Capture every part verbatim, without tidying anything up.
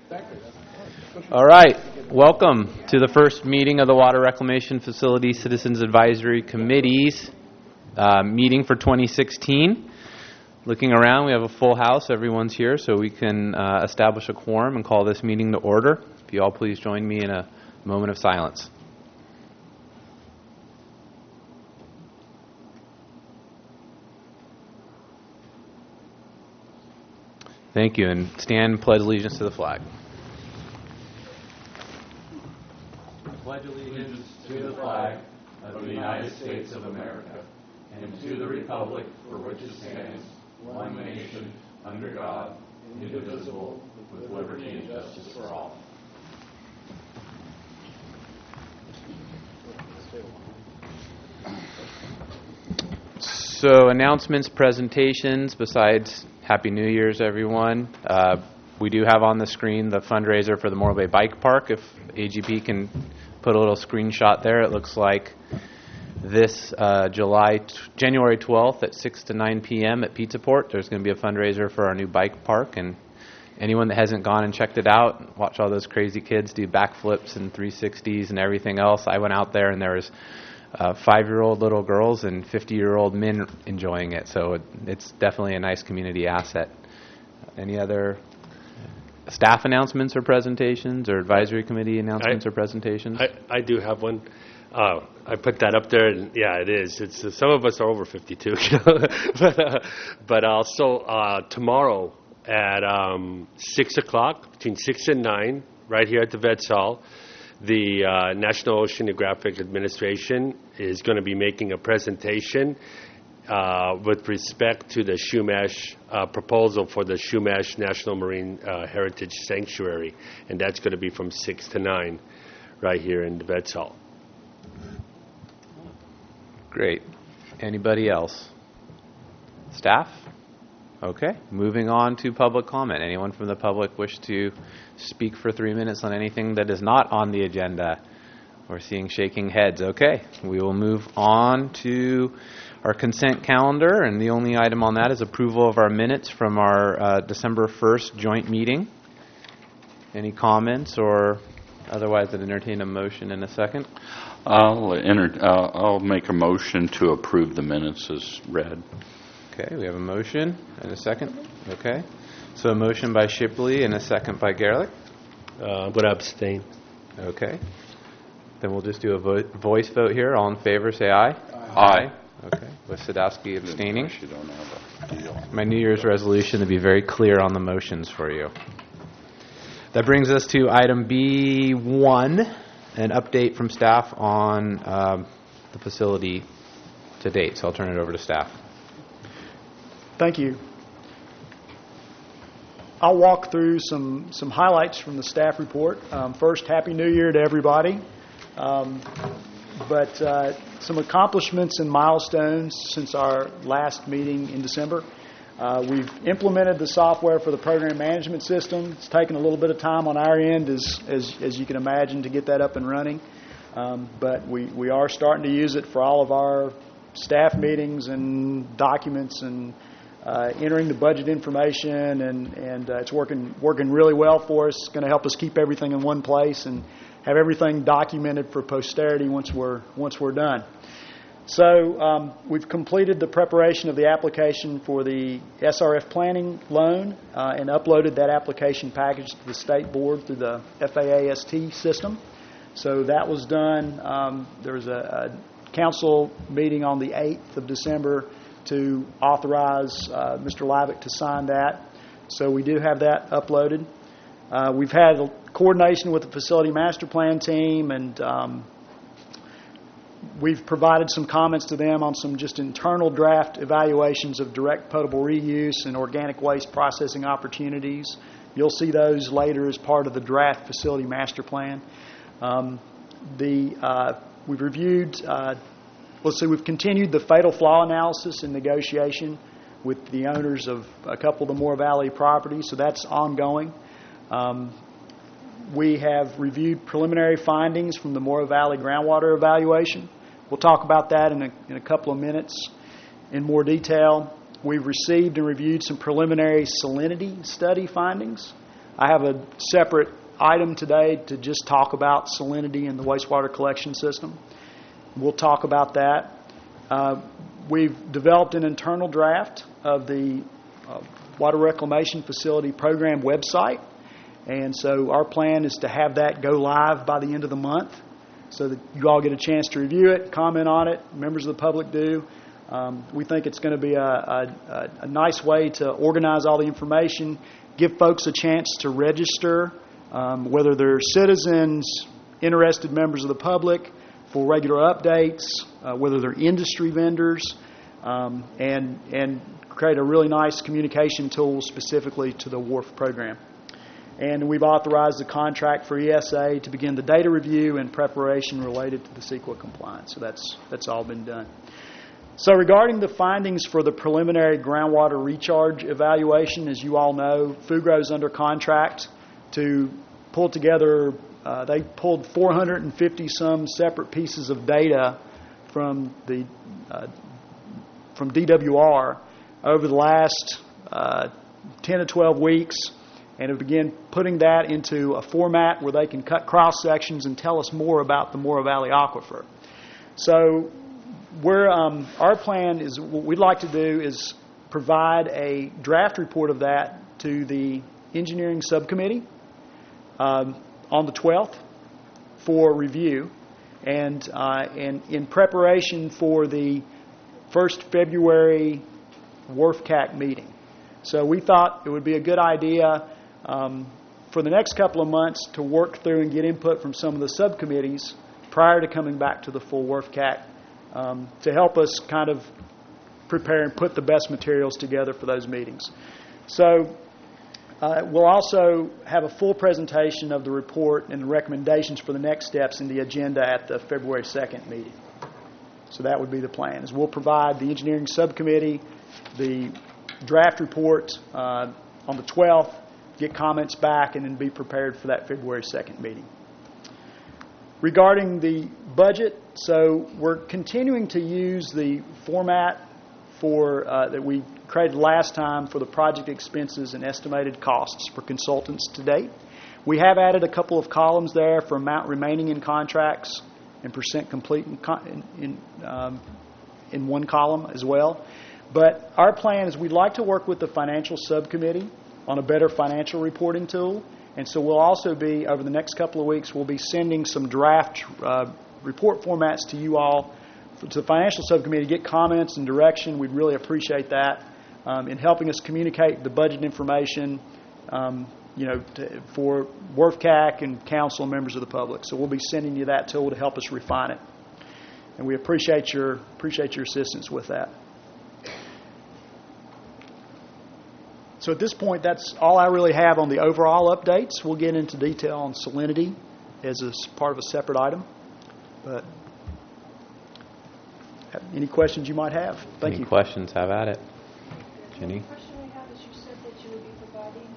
All right. Welcome to the first meeting of the Water Reclamation Facility Citizens Advisory Committee's uh, meeting for twenty sixteen. Looking around, we have a full house. Everyone's here, so we can uh, establish a quorum and call this meeting to order. If you all please join me in a moment of silence. Thank you, and stand and pledge allegiance to the flag. I pledge allegiance to the flag of the United States of America and to the republic for which it stands, one nation, under God, indivisible, with liberty and justice for all. So, announcements, presentations, besides Happy New Year's, everyone. Uh, we do have on the screen the fundraiser for the Morro Bay Bike Park. If A G P can put a little screenshot there, it looks like this uh, July, t- January twelfth at six to nine p.m. at Pizza Port, there's going to be a fundraiser for our new bike park. And anyone that hasn't gone and checked it out, watch all those crazy kids do backflips and three sixties and everything else. I went out there and there was Uh, five-year-old little girls and fifty-year-old men enjoying it. So it, it's definitely a nice community asset. Any other staff announcements or presentations or advisory committee announcements I, or presentations? I, I do have one. Uh, I put that up there, and yeah, it is. It's uh, some of us are over fifty-two, you know? but, uh, but also uh, tomorrow at um, six o'clock, between six and nine, right here at the Vets Hall, the uh, National Oceanographic Administration is going to be making a presentation uh, with respect to the Chumash uh, proposal for the Chumash National Marine uh, Heritage Sanctuary, and that's going to be from six to nine right here in the Vets Hall. Great. Anybody else? Staff? Okay. Moving on to public comment. Anyone from the public wish to speak for three minutes on anything that is not on the agenda? We're seeing shaking heads. Okay. We will move on to our consent calendar, and the only item on that is approval of our minutes from our uh, December first joint meeting. Any comments, or otherwise I'd entertain a motion in a second? I'll, enter, uh, I'll make a motion to approve the minutes as read. Okay, we have a motion and a second. Okay. So a motion by Shipley and a second by Gerlich. Uh, I'm going to abstain. Okay. Then we'll just do a vo- voice vote here. All in favor, say aye. Aye. Aye. Okay. With Sadowski abstaining. You don't have a deal. My New Year's resolution to be very clear on the motions for you. That brings us to item B one, an update from staff on um, the facility to date. So I'll turn it over to staff. Thank you. I'll walk through some, some highlights from the staff report. Um, first, Happy New Year to everybody. Um, but uh, some accomplishments and milestones since our last meeting in December. Uh, we've implemented the software for the program management system. It's taken a little bit of time on our end, as, as, as you can imagine, to get that up and running. Um, but we, we are starting to use it for all of our staff meetings and documents and Uh, entering the budget information, and, and uh, it's working working really well for us. It's going to help us keep everything in one place and have everything documented for posterity once we're once we're done. So um, we've completed the preparation of the application for the S R F planning loan uh, and uploaded that application package to the state board through the F A A S T system. So that was done. Um, there was a, a council meeting on the eighth of December to authorize uh, Mister Lavick to sign that. So we do have that uploaded. Uh, we've had a coordination with the facility master plan team, and um, we've provided some comments to them on some just internal draft evaluations of direct potable reuse and organic waste processing opportunities. You'll see those later as part of the draft facility master plan. Um, the uh, we've reviewed uh, Let's see, we've continued the fatal flaw analysis and negotiation with the owners of a couple of the Morro Valley properties, so that's ongoing. Um, we have reviewed preliminary findings from the Morro Valley groundwater evaluation. We'll talk about that in a, in a couple of minutes in more detail. We've received and reviewed some preliminary salinity study findings I have a separate item today to just talk about salinity in the wastewater collection system. We'll talk about that. Uh, we've developed an internal draft of the uh, Water Reclamation Facility Program website, and so our plan is to have that go live by the end of the month so that you all get a chance to review it, comment on it, members of the public do. Um, we think it's going to be a, a, a nice way to organize all the information, give folks a chance to register, um, whether they're citizens, interested members of the public, for regular updates, uh, whether they're industry vendors, um, and and create a really nice communication tool specifically to the W A R F program. And we've authorized the contract for E S A to begin the data review and preparation related to the CEQA compliance. So that's that's all been done. So regarding the findings for the preliminary groundwater recharge evaluation, as you all know, Fugro is under contract to pull together. Uh, they pulled four hundred fifty some separate pieces of data from the uh, from D W R over the last uh, ten to twelve weeks, and have begun putting that into a format where they can cut cross sections and tell us more about the Morrow Valley Aquifer. So, we're, um, our plan is what we'd like to do is provide a draft report of that to the engineering subcommittee Um, on the twelfth for review, and uh, and in preparation for the first February W A R F C A C meeting. So we thought it would be a good idea um, for the next couple of months to work through and get input from some of the subcommittees prior to coming back to the full W A R F C A C um, to help us kind of prepare and put the best materials together for those meetings. So Uh, we'll also have a full presentation of the report and the recommendations for the next steps in the agenda at the February second meeting. So that would be the plan, is we'll provide the engineering subcommittee the draft report uh, on the twelfth, get comments back, and then be prepared for that February second meeting. Regarding the budget, so we're continuing to use the format for uh, that we created last time for the project expenses and estimated costs for consultants to date. We have added a couple of columns there for amount remaining in contracts and percent complete in, in, in, um, in one column as well. But our plan is we'd like to work with the financial subcommittee on a better financial reporting tool. And so we'll also be, over the next couple of weeks, we'll be sending some draft uh, report formats to you all, to the financial subcommittee, to get comments and direction. We'd really appreciate that um, in helping us communicate the budget information um, you know, to, for W A R F C A C and council and members of the public. So we'll be sending you that tool to help us refine it. And we appreciate your, appreciate your assistance with that. So at this point, that's all I really have on the overall updates. We'll get into detail on salinity as a part of a separate item. But any questions you might have? Thank Any you. questions? Have at it. Jenny? The question we have is you said that you would be providing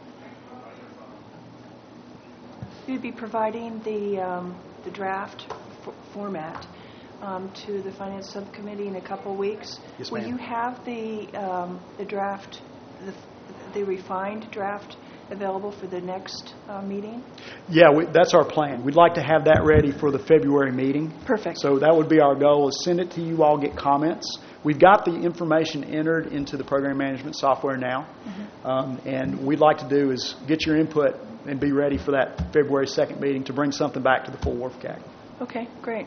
you'd be providing the um, the draft f- format um, to the finance subcommittee in a couple weeks. Yes, Will ma'am. you have the um, the draft the the refined draft available for the next uh, meeting? Yeah, we, that's our plan. We'd like to have that ready for the February meeting. Perfect. So that would be our goal, is send it to you all, get comments. We've got the information entered into the program management software now. Mm-hmm. Um, and we'd like to do is get your input and be ready for that February second meeting to bring something back to the full W A R F C A C. Okay, great.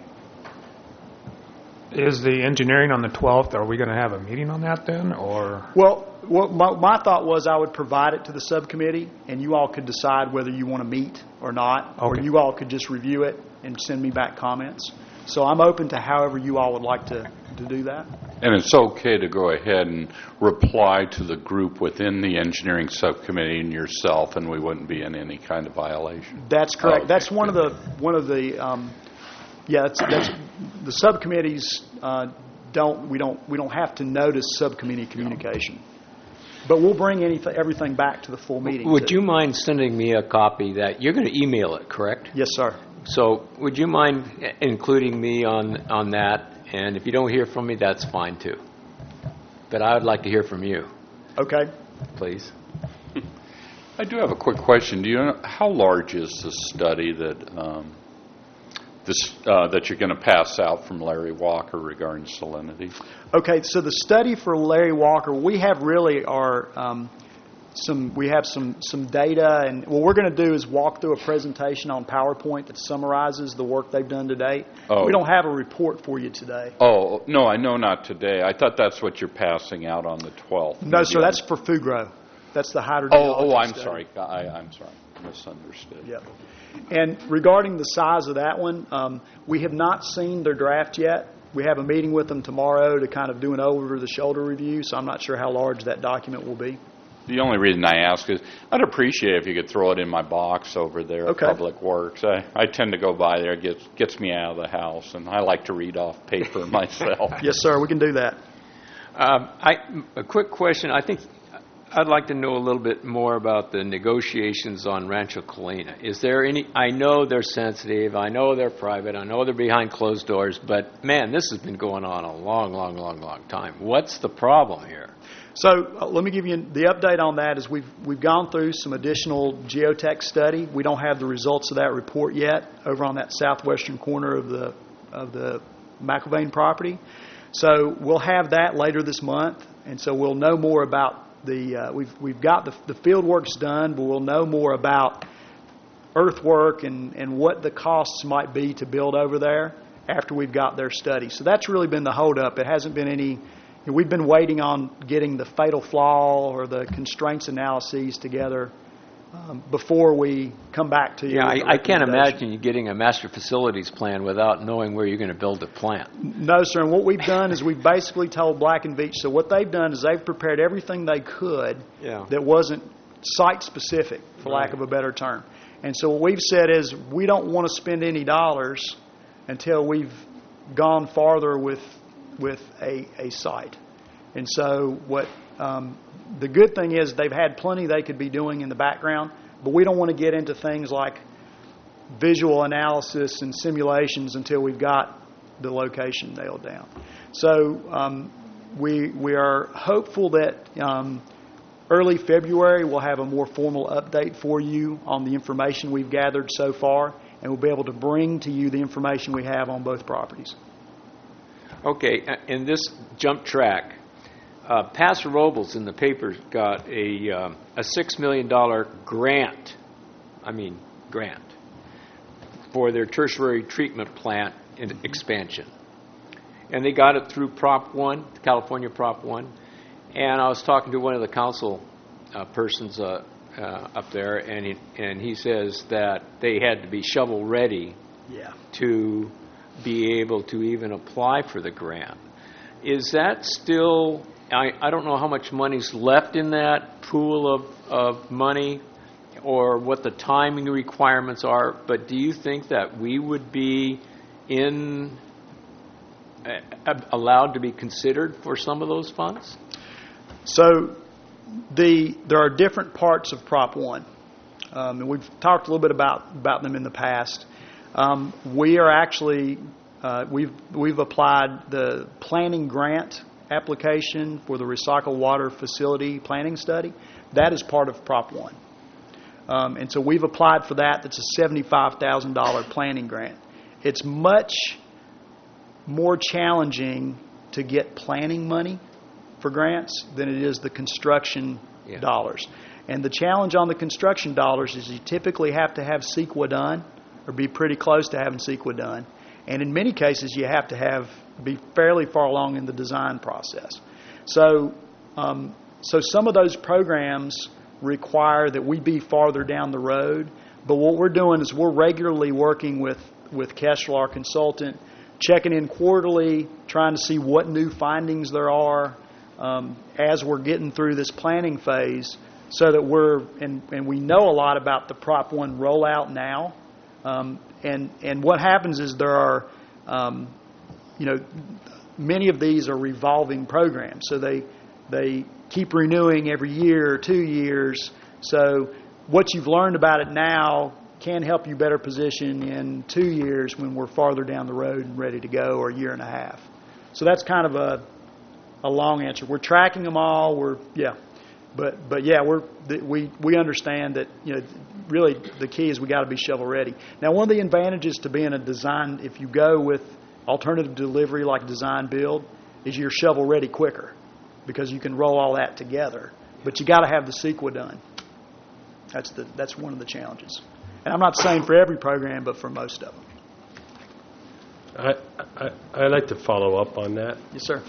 Is the engineering on the twelfth, are we going to have a meeting on that then, or? Well, well my, my thought was I would provide it to the subcommittee, and you all could decide whether you want to meet or not, or Okay. you all could just review it and send me back comments. So I'm open to however you all would like to, to do that. And it's okay to go ahead and reply to the group within the engineering subcommittee and yourself, and we wouldn't be in any kind of violation. That's correct. Okay, That's one good. of the one of the um, yeah. That's, that's the subcommittees uh, don't we don't we don't have to notice subcommittee communication, but we'll bring anything everything back to the full meeting. Would too. you mind sending me a copy that, you're going to email it, correct? Yes, sir. So would you mind including me on, on that? And if you don't hear from me, that's fine too. But I would like to hear from you, Okay. please. I do have a quick question. Do you know how large is the study that um, this uh, that you're going to pass out from Larry Walker regarding salinity? Okay, so the study for Larry Walker, we have really our um, some we have some some data, and what we're going to do is walk through a presentation on PowerPoint that summarizes the work they've done to date. Oh. We don't have a report for you today. Oh, no, I know not today. I thought that's what you're passing out on the twelfth. No, Maybe sir, on- that's for Fugro. That's the hydrogeology Oh, oh, I'm study. sorry. I, I'm sorry. Misunderstood. Yep. And regarding the size of that one, um, we have not seen their draft yet. We have a meeting with them tomorrow to kind of do an over-the-shoulder review, so I'm not sure how large that document will be. The only reason I ask is I'd appreciate if you could throw it in my box over there Okay. at Public Works. I, I tend to go by there. It gets, gets me out of the house, and I like to read off paper myself. Yes, sir, we can do that. Um, I, a quick question. I think I'd like to know a little bit more about the negotiations on Rancho Colina. Is there any, I know they're sensitive, I know they're private, I know they're behind closed doors, but man, this has been going on a long, long, long, long time. What's the problem here? So uh, let me give you the update on that. Is we've we've gone through some additional geotech study. We don't have the results of that report yet over on that southwestern corner of the of the McIlvain property. So we'll have that later this month, and so we'll know more about the. Uh, we've we've got the the field work's done, but we'll know more about earthwork and and what the costs might be to build over there after we've got their study. So that's really been the holdup. It hasn't been any. We've been waiting on getting the fatal flaw or the constraints analyses together um, before we come back to you. Yeah, with a I, I can't recommendation. imagine you getting a master facilities plan without knowing where you're going to build a plant. No, sir. And what we've done is we've basically told Black and Veatch. So what they've done is they've prepared everything they could Yeah. that wasn't site-specific, for lack of a better term. And so what we've said is we don't want to spend any dollars until we've gone farther with with a, a site. And so what um, the good thing is they've had plenty they could be doing in the background, but we don't want to get into things like visual analysis and simulations until we've got the location nailed down. So um, we we are hopeful that um, early February we'll have a more formal update for you on the information we've gathered so far, and we'll be able to bring to you the information we have on both properties. Okay, uh, in this jump track, uh, Paso Robles in the paper got a um, a six million dollar grant. I mean grant for their tertiary treatment plant in expansion, and they got it through Prop One, California Prop One. And I was talking to one of the council uh, persons uh, uh, up there, and he, and he says that they had to be shovel ready Yeah. to be able to even apply for the grant. Is that still, I, I don't know how much money's left in that pool of, of money or what the timing requirements are, but do you think that we would be in, uh, allowed to be considered for some of those funds? So the there are different parts of Prop One, um, and we've talked a little bit about, about them in the past. Um, we are actually uh, we've we've applied the planning grant application for the recycled water facility planning study. That is part of Prop One, um, and so we've applied for that. That's a seventy-five thousand dollar planning grant. It's much more challenging to get planning money for grants than it is the construction Yeah. dollars. And the challenge on the construction dollars is you typically have to have CEQA done or be pretty close to having CEQA done. And in many cases, you have to have be fairly far along in the design process. So, um, so some of those programs require that we be farther down the road. But what we're doing is we're regularly working with, with Kessler, our consultant, checking in quarterly, trying to see what new findings there are um, as we're getting through this planning phase, so that we're and, and we know a lot about the Prop One rollout now. Um, and and what happens is there are, um, you know, many of these are revolving programs, so they they keep renewing every year or two years. So what you've learned about it now can help you better position in two years when we're farther down the road and ready to go, or a year and a half. So that's kind of a a long answer. We're tracking them all. We're yeah. But, but yeah, we're, th- we, we understand that, you know, really the key is we got to be shovel ready. Now, one of the advantages to being a design, if you go with alternative delivery like design build, is you're shovel ready quicker because you can roll all that together. But you got to have the C E Q A done. That's the, that's one of the challenges. And I'm not saying for every program, but for most of them. I, I, I'd like to follow up on that. Yes, sir.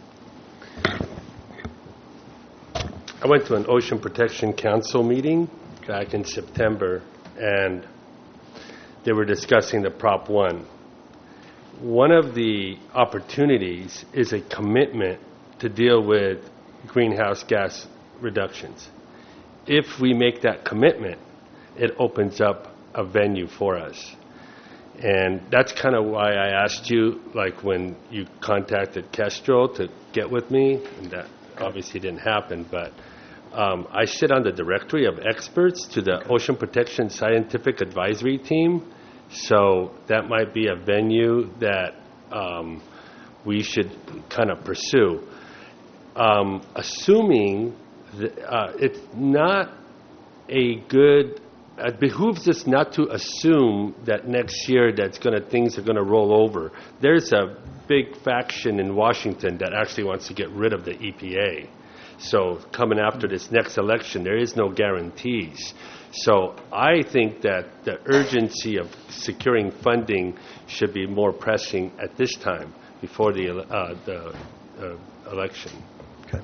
I went to an Ocean Protection Council meeting back in September, and they were discussing the Prop one. One of the opportunities is a commitment to deal with greenhouse gas reductions. If we make that commitment, it opens up a venue for us. And that's kind of why I asked you, like when you contacted Kestrel to get with me, and that obviously didn't happen, but um, I sit on the directory of experts to the Ocean Protection Scientific Advisory Team, so that might be a venue that um, we should kind of pursue. Um, assuming that, uh, it's not a good, it behooves us not to assume that next year that's going to, things are going to roll over. There's a big faction in Washington that actually wants to get rid of the E P A. So coming after this next election, there is no guarantees. So I think that the urgency of securing funding should be more pressing at this time before the uh, the uh, election. Okay.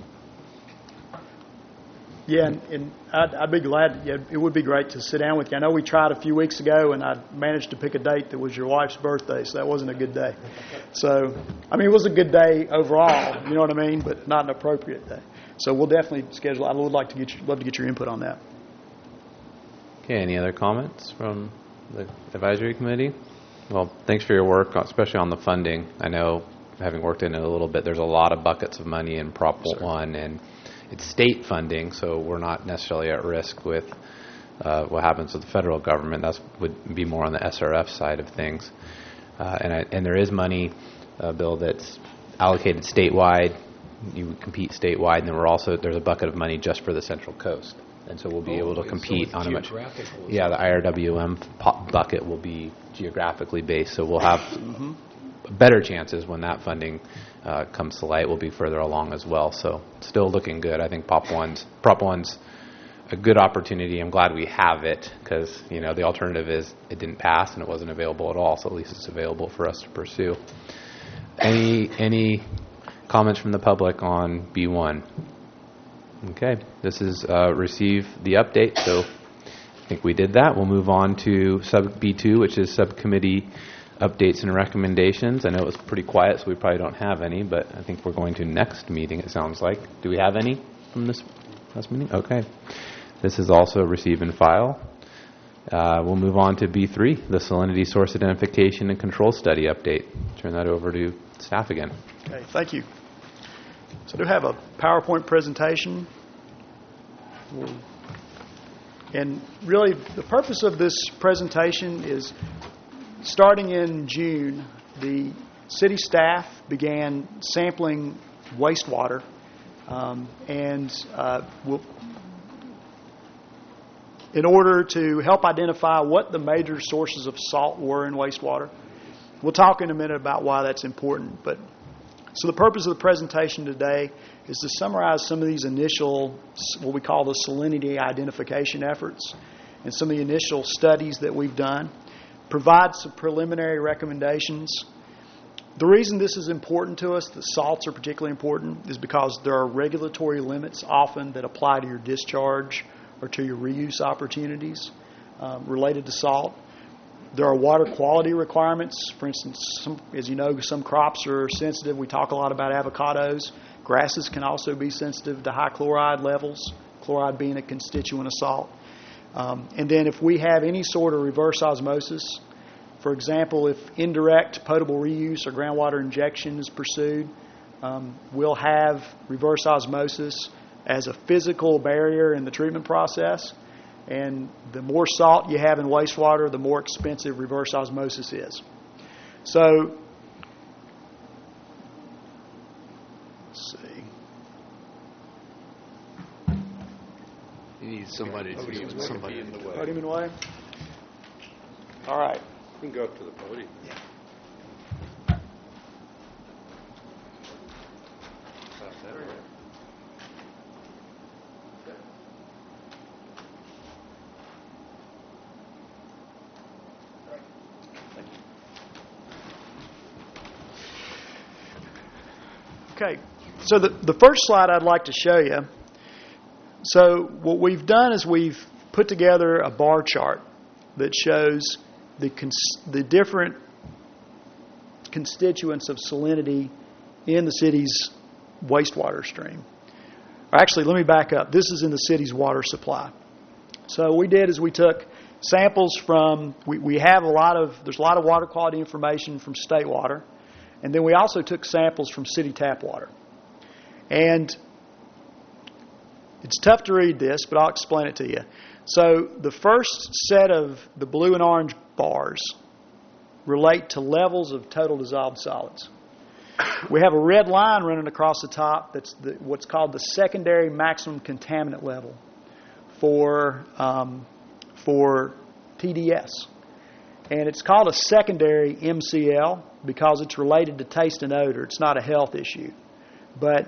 Yeah, and, and I'd, I'd be glad. Yeah, it would be great to sit down with you. I know we tried a few weeks ago, and I managed to pick a date that was your wife's birthday, so that wasn't a good day. So, I mean, it was a good day overall. You know what I mean? But not an appropriate day. So we'll definitely schedule. I would like to get you, love to get your input on that. Okay, any other comments from the advisory committee? Well, thanks for your work, especially on the funding. I know, having worked in it a little bit, there's a lot of buckets of money in Prop one, and it's state funding, so we're not necessarily at risk with uh, what happens with the federal government. That would be more on the S R F side of things. Uh, and, I, and there is money, uh, Bill, that's allocated statewide. You would compete statewide, and then we're also, there's a bucket of money just for the Central Coast. And so we'll be Oh, able to compete so on a much, geographical. yeah, the I R W M po- bucket will be geographically based, so we'll have Mm-hmm. better chances when that funding uh, comes to light. We'll be further along as well, so still looking good. I think Prop one's, Prop one's a good opportunity. I'm glad we have it, because, you know, the alternative is it didn't pass and it wasn't available at all, so at least it's available for us to pursue. Any, any comments from the public on B one? Okay, this is uh, receive the update, so I think we did that. We'll move on to sub B two, which is subcommittee updates and recommendations. I know it was pretty quiet, so we probably don't have any, but I think we're going to next meeting, it sounds like. Do we have any from this last meeting? Okay. This is also receive and file. Uh, we'll move on to B three, the salinity source identification and control study update. Turn that over to staff again. Okay, thank you. So I do have a PowerPoint presentation. And really, the purpose of this presentation is, starting in June, the city staff began sampling wastewater, um, and uh, we'll, in order to help identify what the major sources of salt were in wastewater. We'll talk in a minute about why that's important. But so the purpose of the presentation today is to summarize some of these initial, what we call the salinity identification efforts, and some of the initial studies that we've done, provide some preliminary recommendations. The reason this is important to us, that salts are particularly important, is because there are regulatory limits often that apply to your discharge or to your reuse opportunities um, related to salt. There are water quality requirements. For instance, some, as you know, some crops are sensitive. We talk a lot about avocados. Grasses can also be sensitive to high chloride levels, chloride being a constituent of salt. Um, and then if we have any sort of reverse osmosis, for example, if indirect potable reuse or groundwater injection is pursued, um, we'll have reverse osmosis as a physical barrier in the treatment process. And the more salt you have in wastewater, the more expensive reverse osmosis is. So, let's see. needs somebody to be with somebody. Put him in the way. All right. You can go up to the podium. Okay, so the, the first slide I'd like to show you, so what we've done is we've put together a bar chart that shows the cons- the different constituents of salinity in the city's wastewater stream. Actually, let me back up. This is in the city's water supply. So what we did is we took samples from, we, we have a lot of, there's a lot of water quality information from state water. And then we also took samples from city tap water. And it's tough to read this, but I'll explain it to you. So the first set of the blue and orange bars relate to levels of total dissolved solids. We have a red line running across the top that's the, what's called the secondary maximum contaminant level for, um, for T D S. And it's called a secondary M C L because it's related to taste and odor. It's not a health issue. But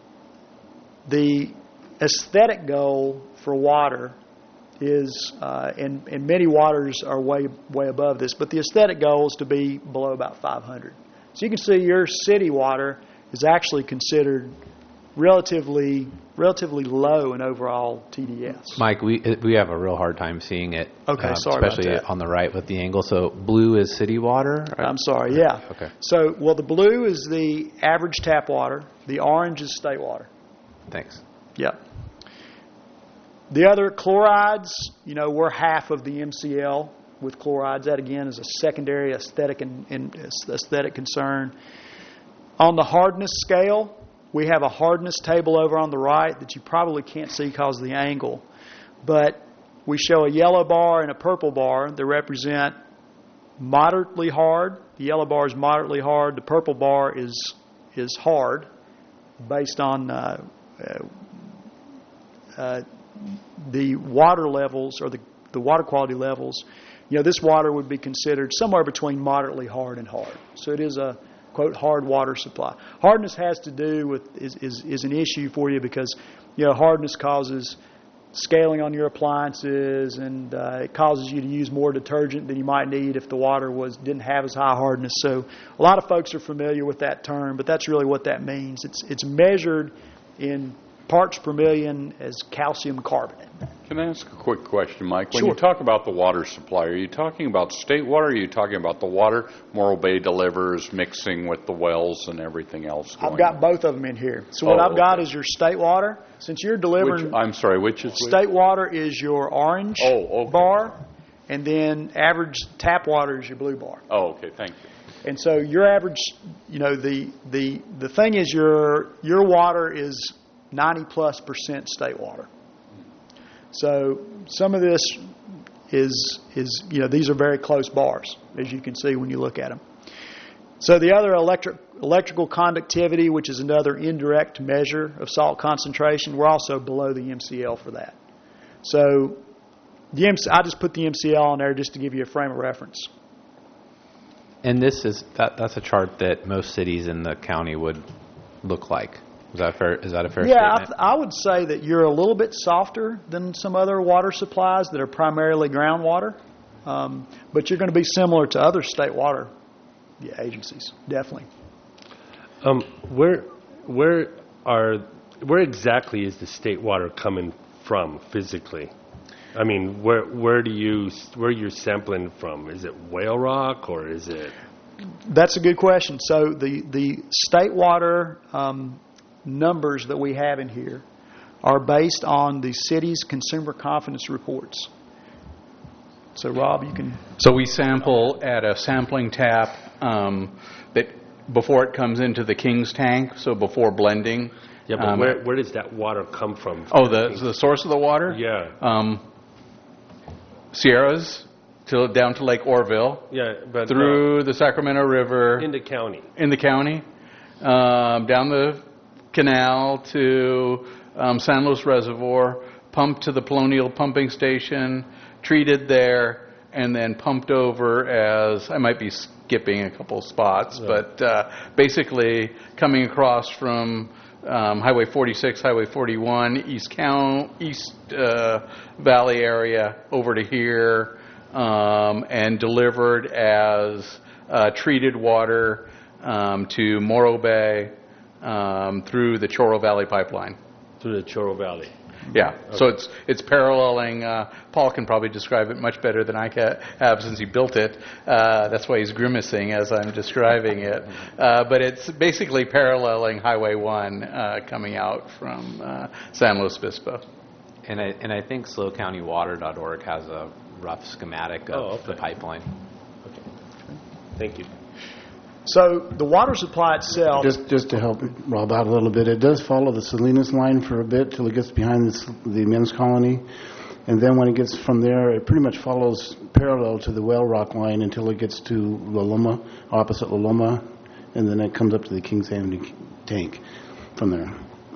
the aesthetic goal for water is, uh, and, and many waters are way way above this, but the aesthetic goal is to be below about five hundred. So you can see your city water is actually considered relatively relatively low in overall T D S. Mike, we we have a real hard time seeing it. Okay, uh, sorry about especially that. on the right with the angle. So blue is city water. Right? I'm sorry, yeah. Okay. So, well, the blue is the average tap water. The orange is state water. Thanks. Yep. The other chlorides, you know, we're half of the M C L with chlorides. That, again, is a secondary aesthetic and, and aesthetic concern. On the hardness scale, we have a hardness table over on the right that you probably can't see because of the angle. But we show a yellow bar and a purple bar that represent moderately hard. The yellow bar is moderately hard. The purple bar is is hard based on uh, uh, uh, the water levels or the, the water quality levels. You know, this water would be considered somewhere between moderately hard and hard. So it is a quote, hard water supply. Hardness has to do with, is, is, is an issue for you because, you know, hardness causes scaling on your appliances and uh, it causes you to use more detergent than you might need if the water was didn't have as high hardness. So a lot of folks are familiar with that term, but that's really what that means. It's, it's measured in parts per million as calcium carbonate. Can I ask a quick question, Mike? When Sure. you talk about the water supply, are you talking about state water or are you talking about the water Morro Bay delivers mixing with the wells and everything else going I've got on? both of them in here. So what Oh, I've got okay. is your state water. Since you're delivering... Which, I'm sorry, which is which? State water is your orange Oh, okay. bar, and then average tap water is your blue bar. Oh, okay, thank you. And so your average, you know, the the the thing is your your water is ninety plus percent state water. So some of this is is you know these are very close bars, as you can see when you look at them. So the other electric electrical conductivity, which is another indirect measure of salt concentration, we're also below the M C L for that. So the M C, I just put the M C L on there just to give you a frame of reference. And this is that that's a chart that most cities in the county would look like. Is that fair? Is that a fair Yeah, I, statement? th- I would say that you're a little bit softer than some other water supplies that are primarily groundwater, um, but you're going to be similar to other state water yeah, agencies, definitely. Um, where, where are, where exactly is the state water coming from physically? I mean, where, where do you, where you're sampling from? Is it Whale Rock or is it? That's a good question. So the the state water um, numbers that we have in here are based on the city's consumer confidence reports. So, Rob, you can... So we sample at a sampling tap um, that before it comes into the King's tank, so before blending. Yeah, but um, where, where does that water come from? Oh, the the source of the water? Yeah. Um, Sierras, to, down to Lake Orville, Yeah, but through the Sacramento River, uh, in the county. in the county, um, down the canal to um, San Luis Reservoir, pumped to the Colonial Pumping Station, treated there, and then pumped over as, I might be skipping a couple spots, Yeah. but uh, basically coming across from um, Highway forty-six, Highway forty-one, East Count, East uh, Valley area over to here, um, and delivered as uh, treated water um, to Morro Bay um, through the Choro Valley pipeline. Through the Choro Valley. Yeah, so it's it's paralleling. Uh, Paul can probably describe it much better than I ca- have since he built it. Uh, that's why he's grimacing as I'm describing it. Uh, but it's basically paralleling Highway one uh, coming out from uh, San Luis Obispo. And I, and I think slow county water dot org has a rough schematic of Oh, okay. the pipeline. Okay. Thank you. So the water supply itself, Just just to help Rob out a little bit, it does follow the Salinas line for a bit till it gets behind the, s- the men's colony. And then when it gets from there, it pretty much follows parallel to the Whale Rock line until it gets to La Loma, opposite La Loma. And then it comes up to the Kings Avenue tank from there.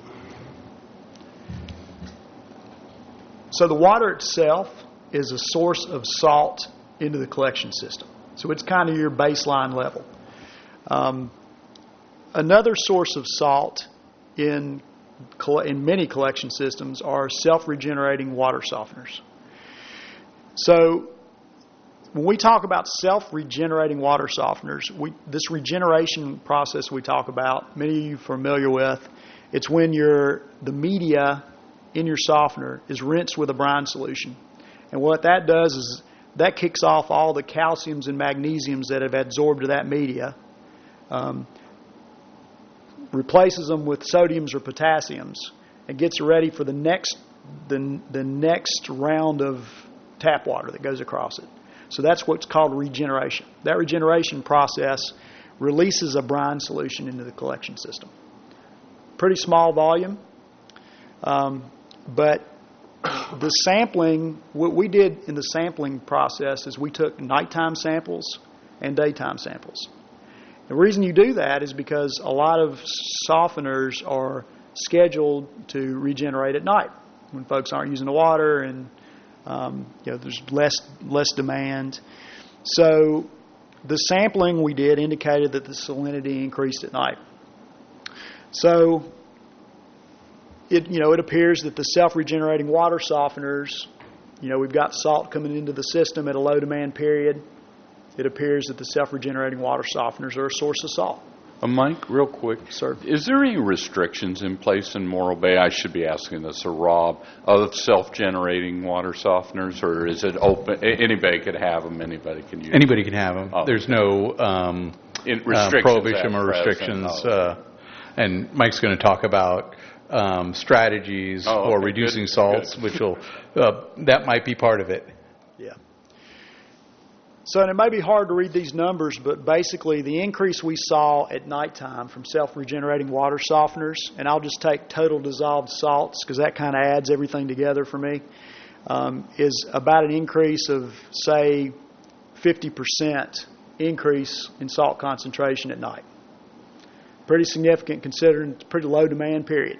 so the water itself is a source of salt into the collection system. So it's kind of your baseline level. Um, another source of salt in coll- in many collection systems are self-regenerating water softeners. So when we talk about self-regenerating water softeners, we, this regeneration process we talk about, many of you are familiar with, it's when your the media in your softener is rinsed with a brine solution. And what that does is that kicks off all the calciums and magnesiums that have absorbed to that media, um, replaces them with sodiums or potassiums, and gets ready for the next the, the next round of tap water that goes across it. So that's what's called regeneration. That regeneration process releases a brine solution into the collection system. Pretty small volume, um, but the sampling, what we did in the sampling process is we took nighttime samples and daytime samples. The reason you do that is because a lot of softeners are scheduled to regenerate at night when folks aren't using the water and um, you know there's less less demand. So the sampling we did indicated that the salinity increased at night. So it you know it appears that the self-regenerating water softeners, you know we've got salt coming into the system at a low demand period. It appears that the self-regenerating water softeners are a source of salt. Uh, Mike, real quick. Sir. Is there any restrictions in place in Morro Bay? I should be asking this of Rob, of self-generating water softeners, or is it open? a- Anybody could have them. Anybody can use Anybody can have them. Oh. There's no um, In uh, restrictions prohibition at or present. restrictions. Oh. Uh, and Mike's going to talk about um, strategies Oh, for okay. reducing Good. salts, Good. which will uh, that might be part of it. Yeah. So and it may be hard to read these numbers, but basically the increase we saw at nighttime from self-regenerating water softeners, and I'll just take total dissolved salts because that kind of adds everything together for me, um, is about an increase of, say, fifty percent increase in salt concentration at night. Pretty significant considering it's a pretty low demand period.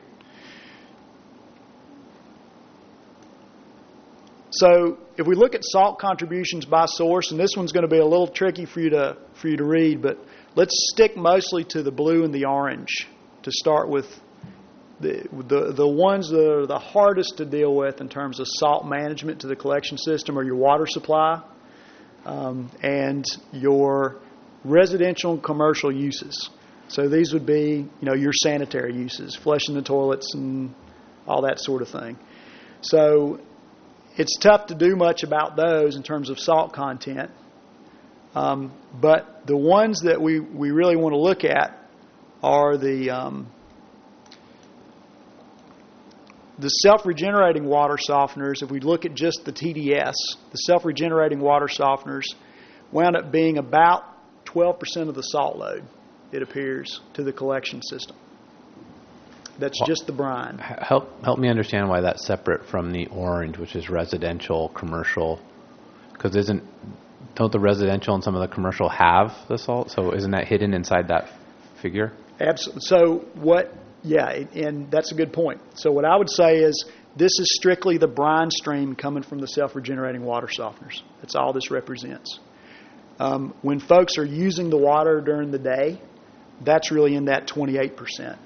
So if we look at salt contributions by source, and this one's going to be a little tricky for you to for you to read, but let's stick mostly to the blue and the orange to start with. The, the the ones that are the hardest to deal with in terms of salt management to the collection system are your water supply um, and your residential and commercial uses. So these would be, you know, your sanitary uses, flushing the toilets and all that sort of thing. So it's tough to do much about those in terms of salt content. Um, but the ones that we, we really want to look at are the um, the self-regenerating water softeners. If we look at just the T D S, the self-regenerating water softeners wound up being about twelve percent of the salt load, it appears, to the collection system. That's just the brine. Help help me understand why that's separate from the orange, which is residential, commercial. Because isn't don't the residential and some of the commercial have the salt? So isn't that hidden inside that figure? Absolutely. So what? Yeah, and that's a good point. So what I would say is This is strictly the brine stream coming from the self-regenerating water softeners. That's all this represents. Um, when folks are using the water during the day, that's really in that twenty-eight percent.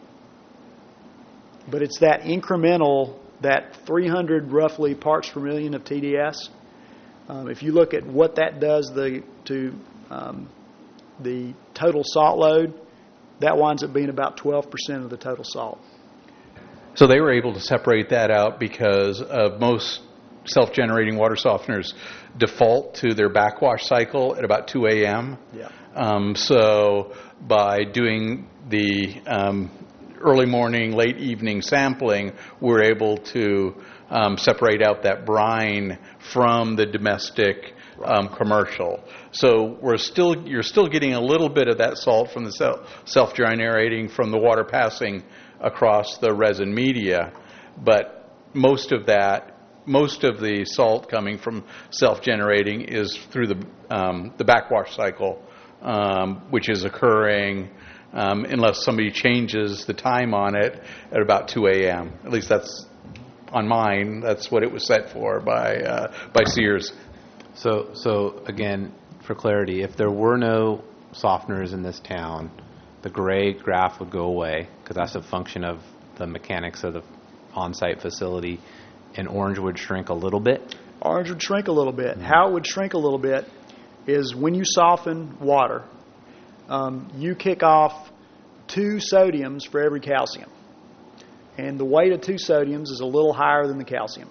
But it's that incremental, that three hundred roughly parts per million of T D S. Um, if you look at what that does the, to um, the total salt load, that winds up being about twelve percent of the total salt. So they were able to separate that out because of most self-generating water softeners default to their backwash cycle at about two a.m. Yeah. Um, so by doing the um, early morning, late evening sampling, we're able to um, separate out that brine from the domestic um, commercial. So we're still you're still getting a little bit of that salt from the self, self-generating from the water passing across the resin media, but most of that, most of the salt coming from self-generating is through the um, the backwash cycle, um, which is occurring um, unless somebody changes the time on it at about two a.m. At least that's on mine. That's what it was set for by uh, by Sears. So, so again, for clarity, if there were no softeners in this town, the gray graph would go away because that's a function of the mechanics of the on-site facility, and orange would shrink a little bit. Orange would shrink a little bit. Mm-hmm. How it would shrink a little bit is when you soften water, um, you kick off two sodiums for every calcium. And the weight of two sodiums is a little higher than the calcium.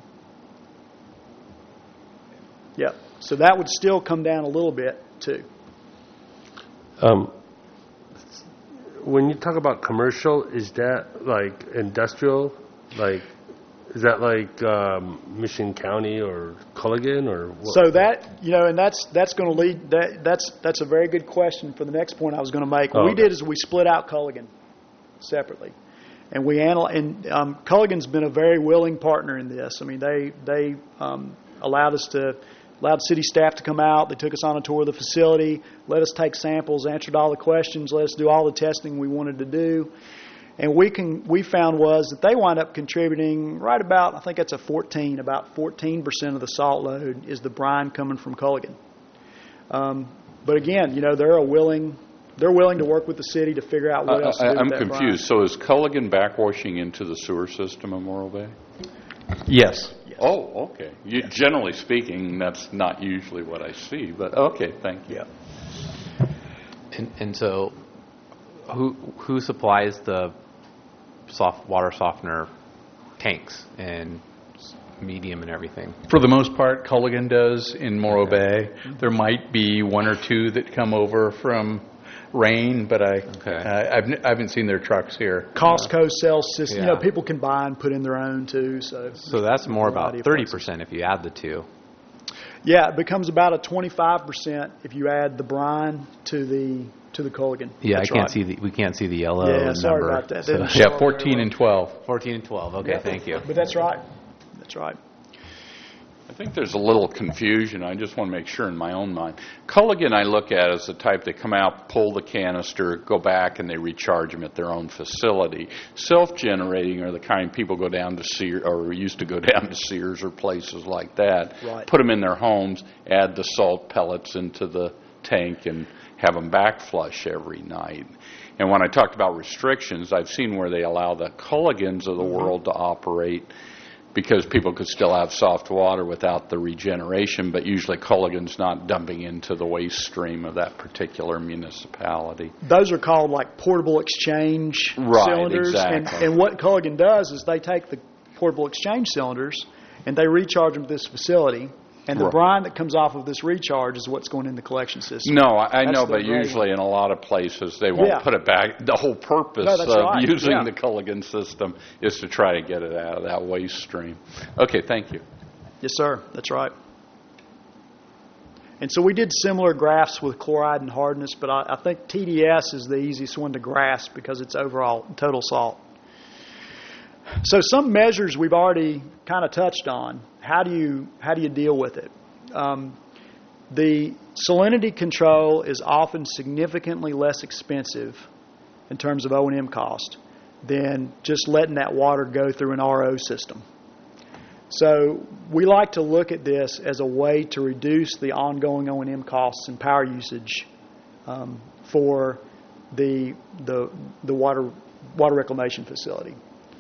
Yep. So that would still come down a little bit, too. Um, when you talk about commercial, is that like industrial? Like, is that like um, Mission County or Culligan or what? So that, you know, and that's that's going to lead, that that's that's a very good question for the next point I was going to make. What oh, we okay. did is we split out Culligan separately. And we anal- and um, Culligan's been a very willing partner in this. I mean, they they um, allowed us to allowed city staff to come out. They took us on a tour of the facility, let us take samples, answered all the questions, let us do all the testing we wanted to do. And we can we found was that they wind up contributing right about, I think that's a fourteen, about fourteen percent of the salt load is the brine coming from Culligan. Um, but again, you know, they're a willing. They're willing to work with the city to figure out what Uh, else to I, do I'm with that confused. So is Culligan backwashing into the sewer system in Morro Bay? Yes. Yes. Oh, okay. You, Yes. Generally speaking, that's not usually what I see, but okay, thank you. Yeah. And, and so, who who supplies the soft water softener tanks and medium and everything? For the most part, Culligan does in Morro Okay. Bay. There might be one or two that come over from Rain, but I, Okay. uh, I've, n- I haven't seen their trucks here. Costco sells system. You know, Yeah. people can buy and put in their own too. So, So that's more variety about of thirty places. percent if you add the two. Yeah, it becomes about a twenty-five percent if you add the brine to the to the Culligan. Yeah, That's I can't right. see the we can't see the yellow Yeah, number. sorry about that. so- Didn't show Yeah, up very fourteen well. and twelve. fourteen and twelve. Okay, Yeah. thank you. But that's right. That's right. I think there's a little confusion. I just want to make sure in my own mind. Culligan I look at as the type that come out, pull the canister, go back, and they recharge them at their own facility. Self-generating are the kind people go down to Sears, or used to go down to Sears or places like that, Right. put them in their homes, add the salt pellets into the tank, and have them back flush every night. And when I talked about restrictions, I've seen where they allow the Culligans of the world to operate because people could still have soft water without the regeneration, but usually Culligan's not dumping into the waste stream of that particular municipality. Those are called like portable exchange Right, cylinders. exactly. And, and what Culligan does is they take the portable exchange cylinders and they recharge them to this facility. And the Right. brine that comes off of this recharge is what's going in the collection system. No, I, I That's know, the but gray usually in a lot of places they won't Yeah. put it back. The whole purpose No, that's of right, using yeah. the Culligan system is to try to get it out of that waste stream. Okay, thank you. Yes, sir. That's right. And so we did similar graphs with chloride and hardness, but I, I think T D S is the easiest one to grasp because it's overall total salt. So some measures we've already kind of touched on. How do you how do you deal with it? Um, the salinity control is often significantly less expensive in terms of O and M cost than just letting that water go through an R O system. So we like to look at this as a way to reduce the ongoing O and M costs and power usage um, for the the the water water reclamation facility.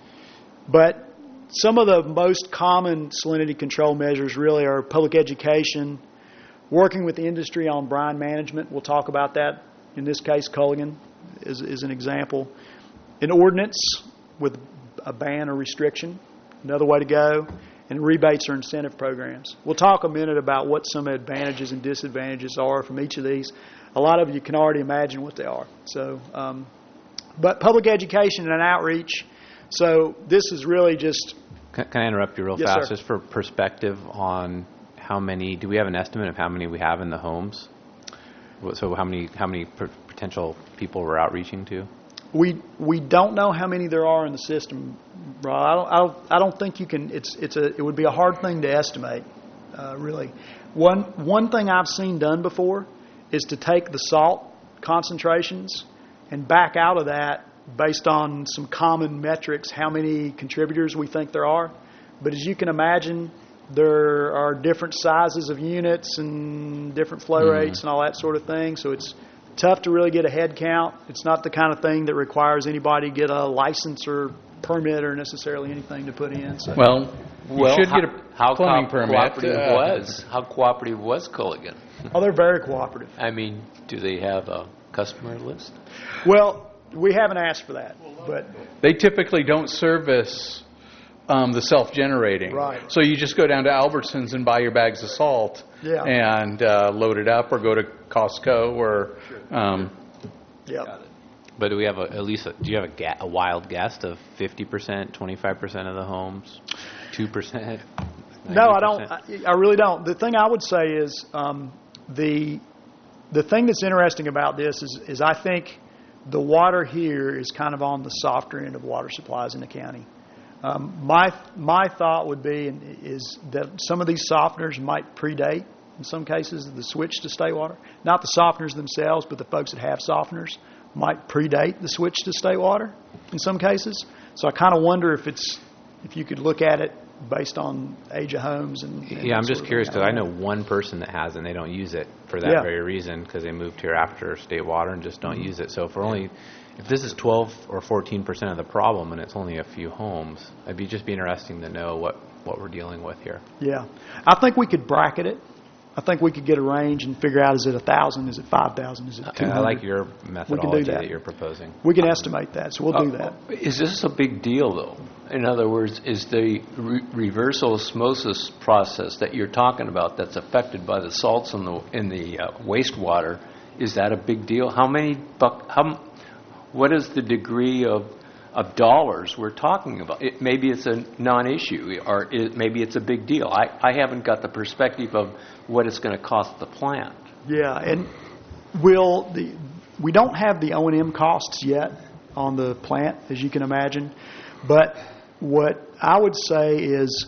But some of the most common salinity control measures really are public education, working with the industry on brine management. We'll talk about that. In this case, Culligan is, is an example. An ordinance with a ban or restriction, another way to go. And rebates or incentive programs. We'll talk a minute about what some advantages and disadvantages are from each of these. A lot of you can already imagine what they are. So, um, but public education and outreach. So this is really just. Can, can I interrupt you real Yes, fast, sir. just for perspective on how many? Do we have an estimate of how many we have in the homes? So how many how many per, potential people we're outreaching to? We we don't know how many there are in the system, Rod. I don't I don't, I don't think you can. It's it's a it would be a hard thing to estimate, uh, really. One one thing I've seen done before is to take the salt concentrations and back out of that based on some common metrics how many contributors we think there are. But as you can imagine, there are different sizes of units and different flow Mm-hmm. rates and all that sort of thing. So it's tough to really get a head count. It's not the kind of thing that requires anybody to get a license or permit or necessarily anything to put in. So. Well, you Well, should how, get a how plumbing co- permit. cooperative uh, was how cooperative was Culligan? Oh, they're very cooperative. I mean, do they have a customer list? Well, we haven't asked for that, but They typically don't service um, the self-generating. Right. So you just go down to Albertsons and buy your bags of salt Yeah. and uh, load it up, or go to Costco, or um, yeah. But do we have a, at least a, do you have a, ga- a wild guess of fifty percent, twenty-five percent of the homes, two percent? No, I don't. I, I really don't. The thing I would say is um, the the thing that's interesting about this is is I think the water here is kind of on the softer end of water supplies in the county. Um, my my thought would be is that some of these softeners might predate, in some cases, the switch to state water. Not the softeners themselves, but the folks that have softeners might predate the switch to state water in some cases. So I kind of wonder if it's if you could look at it based on age of homes and, and Yeah, I'm that just sort of curious thing. because I know one person that has it and they don't use it for that Yeah. very reason because they moved here after state water and just don't use it. So if we're only, if this is twelve or fourteen percent of the problem and it's only a few homes, it'd be just be interesting to know what, what we're dealing with here. Yeah. I think we could bracket it. I think we could get a range and figure out, is it one thousand, is it five thousand, is it two And hundred? I like your We methodology can do that. that you're proposing. We can estimate that, so we'll do Uh, that. Is this a big deal, though? In other words, is the re- reverse osmosis process that you're talking about that's affected by the salts in the in the uh, wastewater, is that a big deal? How many buck? How? m- What is the degree of of dollars we're talking about? It, maybe it's a non-issue, or it, maybe it's a big deal. I, I haven't got the perspective of what it's going to cost the plant. Yeah, and will the we don't have the O and M costs yet on the plant, as you can imagine. But what I would say is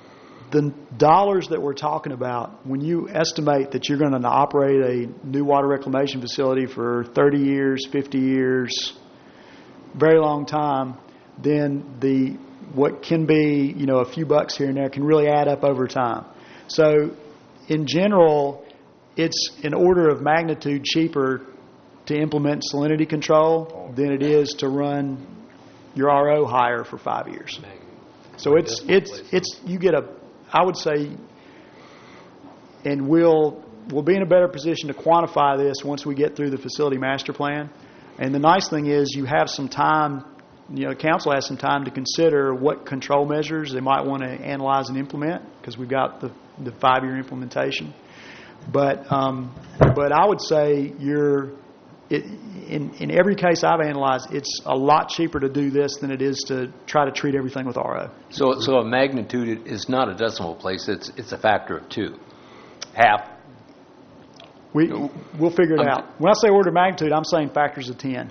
the dollars that we're talking about, when you estimate that you're going to operate a new water reclamation facility for thirty years, fifty years, very long time, then the what can be, you know, a few bucks here and there can really add up over time. So in general, it's an order of magnitude cheaper to implement salinity control than it is to run your R O higher for five years. So it's it's it's you get a, I would say, and we'll we'll be in a better position to quantify this once we get through the facility master plan. And the nice thing is you have some time, you know, council has some time to consider what control measures they might want to analyze and implement, because we've got the, the five-year implementation. But um, but I would say you're, it, in, in every case I've analyzed, it's a lot cheaper to do this than it is to try to treat everything with R O. So, so a magnitude is not a decimal place. It's it's a factor of two, half. We, we'll figure it I'm- out. When I say order of magnitude, I'm saying factors of ten.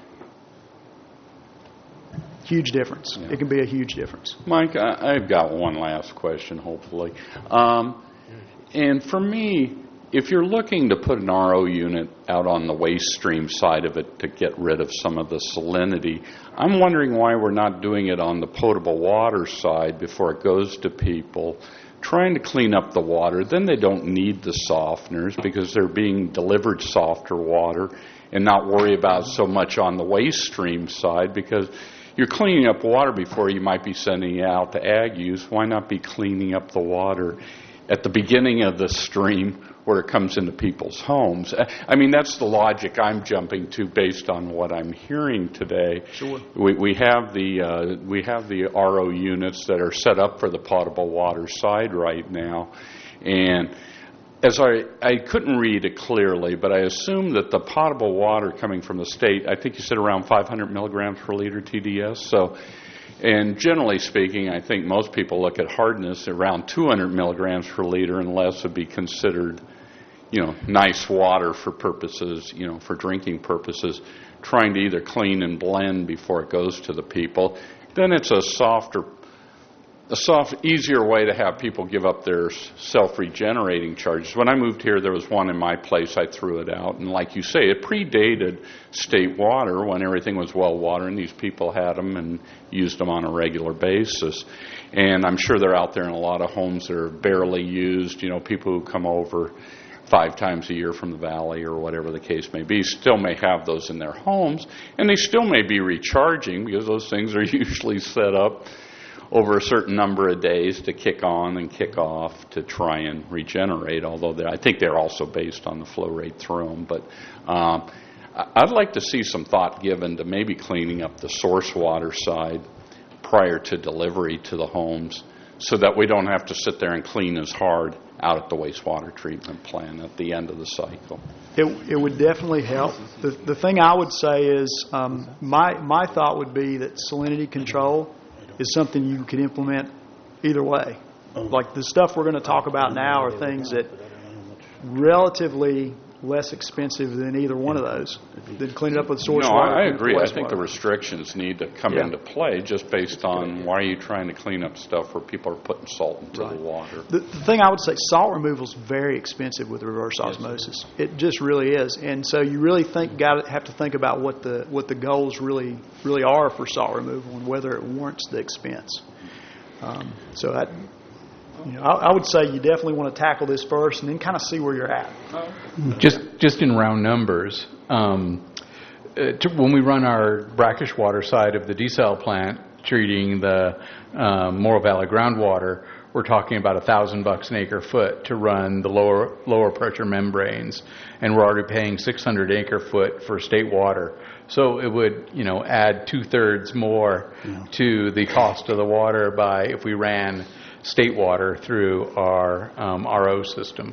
Huge difference. It can be a huge difference. Mike, I, I've got one last question, hopefully. Um, and for me, if you're looking to put an R O unit out on the waste stream side of it to get rid of some of the salinity, I'm wondering why we're not doing it on the potable water side before it goes to people, trying to clean up the water. Then they don't need the softeners because they're being delivered softer water, and not worry about so much on the waste stream side, because you're cleaning up water before you might be sending it out to ag use. Why not be cleaning up the water at the beginning of the stream where it comes into people's homes? I mean, that's the logic I'm jumping to based on what I'm hearing today. Sure. We, we have the uh, we have the R O units that are set up for the potable water side right now, and as I I couldn't read it clearly, but I assume that the potable water coming from the state, I think you said around five hundred milligrams per liter T D S. So, and generally speaking, I think most people look at hardness around two hundred milligrams per liter, unless it be considered, you know, nice water for purposes, you know, for drinking purposes, trying to either clean and blend before it goes to the people. Then it's a softer, a soft, easier way to have people give up their self-regenerating charges. When I moved here, there was one in my place. I threw it out. And like you say, it predated state water when everything was well water, and these people had them and used them on a regular basis. And I'm sure they're out there in a lot of homes that are barely used. You know, people who come over five times a year from the valley or whatever the case may be still may have those in their homes, and they still may be recharging because those things are usually set up over a certain number of days to kick on and kick off to try and regenerate, although I think they're also based on the flow rate through them. But um, I'd like to see some thought given to maybe cleaning up the source water side prior to delivery to the homes, so that we don't have to sit there and clean as hard out at the wastewater treatment plant at the end of the cycle. It, it would definitely help. The, the thing I would say is um, my, my thought would be that salinity control is something you can implement either way. Like the stuff we're going to talk about now are things that relatively less expensive than either one of those. Than clean it up with source no, water. I agree. I think water. the restrictions need to come Yeah. into play just based on why are you trying to clean up stuff where people are putting salt into Right. the water. The, the thing I would say, salt removal is very expensive with reverse osmosis. It just really is, and so you really think got to have to think about what the what the goals really really are for salt removal and whether it warrants the expense. Um, so that. You know, I, I would say you definitely want to tackle this first and then kind of see where you're at. Just just in round numbers, um, uh, to, when we run our brackish water side of the desal plant, treating the um, Morro Valley groundwater, we're talking about a thousand bucks an acre foot to run the lower lower pressure membranes, and we're already paying six hundred acre foot for state water. So it would, you know, add two thirds more yeah. to the cost of the water by if we ran state water through our um, R O system.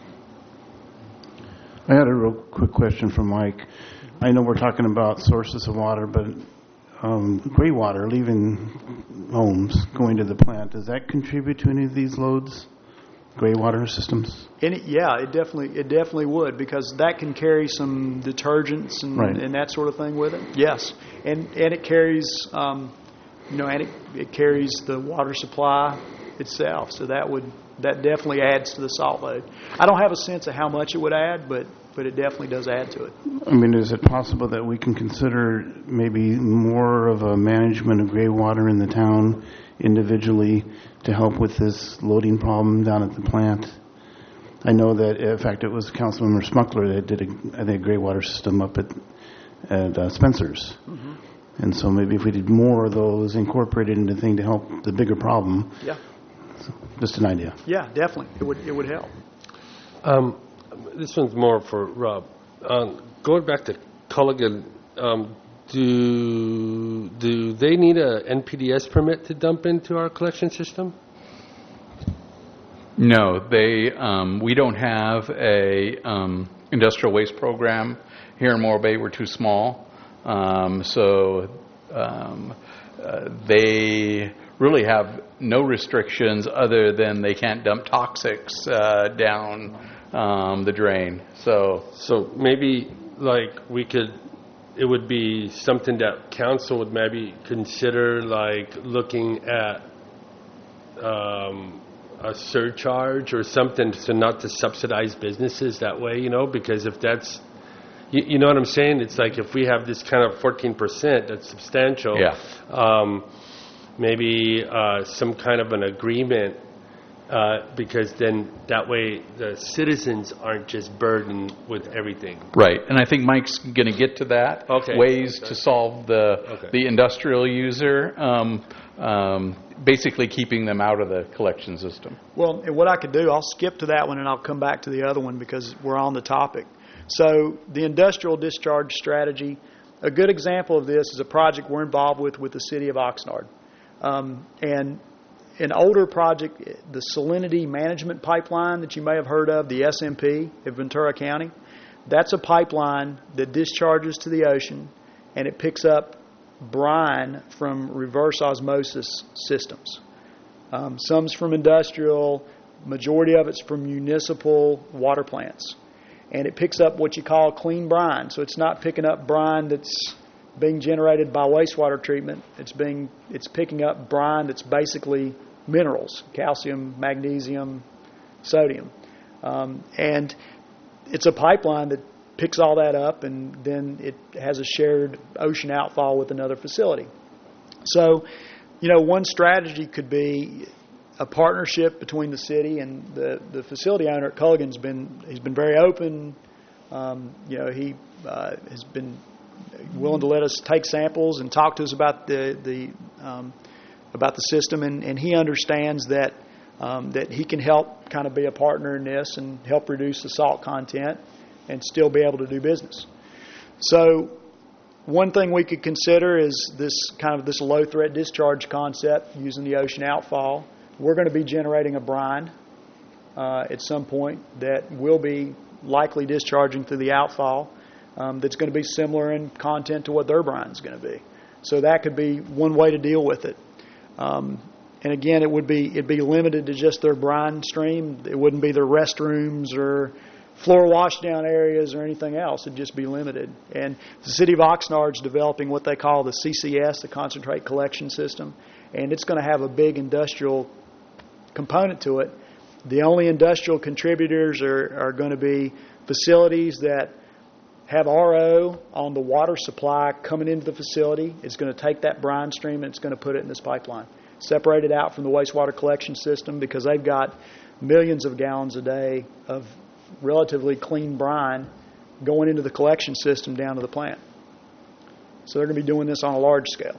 I had a real quick question for Mike. I know we're talking about sources of water, but um, gray water leaving homes going to the plant, does that contribute to any of these loads, gray water systems? And it, yeah, it definitely it definitely would, because that can carry some detergents and, right. and that sort of thing with it. Yes, and and it carries um, you know, and it, it carries the water supply itself, so that would that definitely adds to the salt load. I don't have a sense of how much it would add, but but it definitely does add to it. I mean, is it possible that we can consider maybe more of a management of gray water in the town individually to help with this loading problem down at the plant? I know that, in fact, it was Councilmember Smuckler that did a, I think, a gray water system up at at uh, Spencer's. Mm-hmm. And so maybe if we did more of those incorporated into the thing to help the bigger problem. Yeah. So just an idea. Yeah, definitely. It would it would help. Um, this one's more for Rob. Um, going back to Culligan, um, do do they need a N P D S permit to dump into our collection system? No, they. Um, we don't have a um, industrial waste program here in Morro Bay. We're too small, um, so um, uh, they really have no restrictions other than they can't dump toxics uh, down um, the drain. So, so maybe like we could. It would be something that council would maybe consider, like looking at. Um, a surcharge or something to not to subsidize businesses that way, you know, because if that's, you, you know what I'm saying? It's like if we have this kind of fourteen percent, that's substantial. Yeah. Um, maybe uh, some kind of an agreement, uh, because then that way the citizens aren't just burdened with everything. Right, and I think Mike's going to get to that. Okay. Ways Okay. to solve the Okay. the industrial user, um, um, basically keeping them out of the collection system. Well, and what I could do, I'll skip to that one and I'll come back to the other one because we're on the topic. So the industrial discharge strategy, a good example of this is a project we're involved with with the city of Oxnard. Um, and an older project, the Salinity Management Pipeline that you may have heard of, the S M P of Ventura County, that's a pipeline that discharges to the ocean and it picks up brine from reverse osmosis systems. Um, some's from industrial, majority of it's from municipal water plants. And it picks up what you call clean brine. So it's not picking up brine that's being generated by wastewater treatment. It's being it's picking up brine that's basically minerals, calcium, magnesium, sodium. Um, and it's a pipeline that picks all that up, and then it has a shared ocean outfall with another facility. So, you know, one strategy could be a partnership between the city and the, the facility owner at Culligan's been he's been very open. Um, you know, he uh, has been willing to let us take samples and talk to us about the the um, about the system, and, and he understands that um, that he can help kind of be a partner in this and help reduce the salt content and still be able to do business. So one thing we could consider is this kind of this low threat discharge concept using the ocean outfall. We're going to be generating a brine uh, at some point that will be likely discharging through the outfall um, that's going to be similar in content to what their brine is going to be. So that could be one way to deal with it. Um, and again, it would be it'd be limited to just their brine stream. It wouldn't be their restrooms or floor washdown areas or anything else. It'd just be limited. And the city of Oxnard is developing what they call the C C S, the Concentrate Collection System, and it's going to have a big industrial component to it. The only industrial contributors are, are going to be facilities that have R O on the water supply coming into the facility. It's going to take that brine stream and it's going to put it in this pipeline. Separate it out from the wastewater collection system because they've got millions of gallons a day of relatively clean brine going into the collection system down to the plant. So they're going to be doing this on a large scale.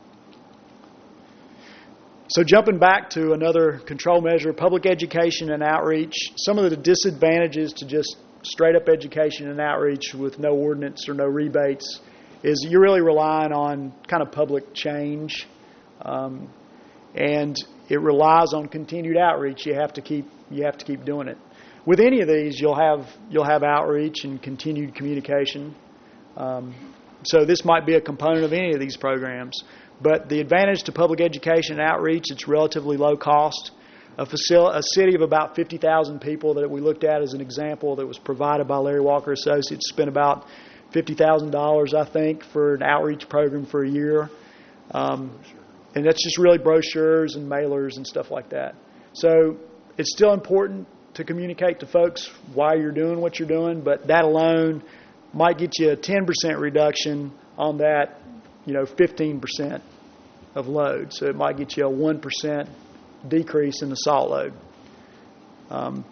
So jumping back to another control measure, public education and outreach. Some of the disadvantages to just straight up education and outreach with no ordinance or no rebates is you're really relying on kind of public change, um, and it relies on continued outreach. You have to keep you have to keep doing it. With any of these, you'll have you'll have outreach and continued communication. Um, so this might be a component of any of these programs. But the advantage to public education and outreach, it's relatively low cost. A, facility, a city of about fifty thousand people that we looked at as an example that was provided by Larry Walker Associates spent about fifty thousand dollars, I think, for an outreach program for a year. Um, and that's just really brochures and mailers and stuff like that. So it's still important to communicate to folks why you're doing what you're doing, but that alone might get you a ten percent reduction on that, you know, fifteen percent of load. So it might get you a one percent decrease in the salt load. Um,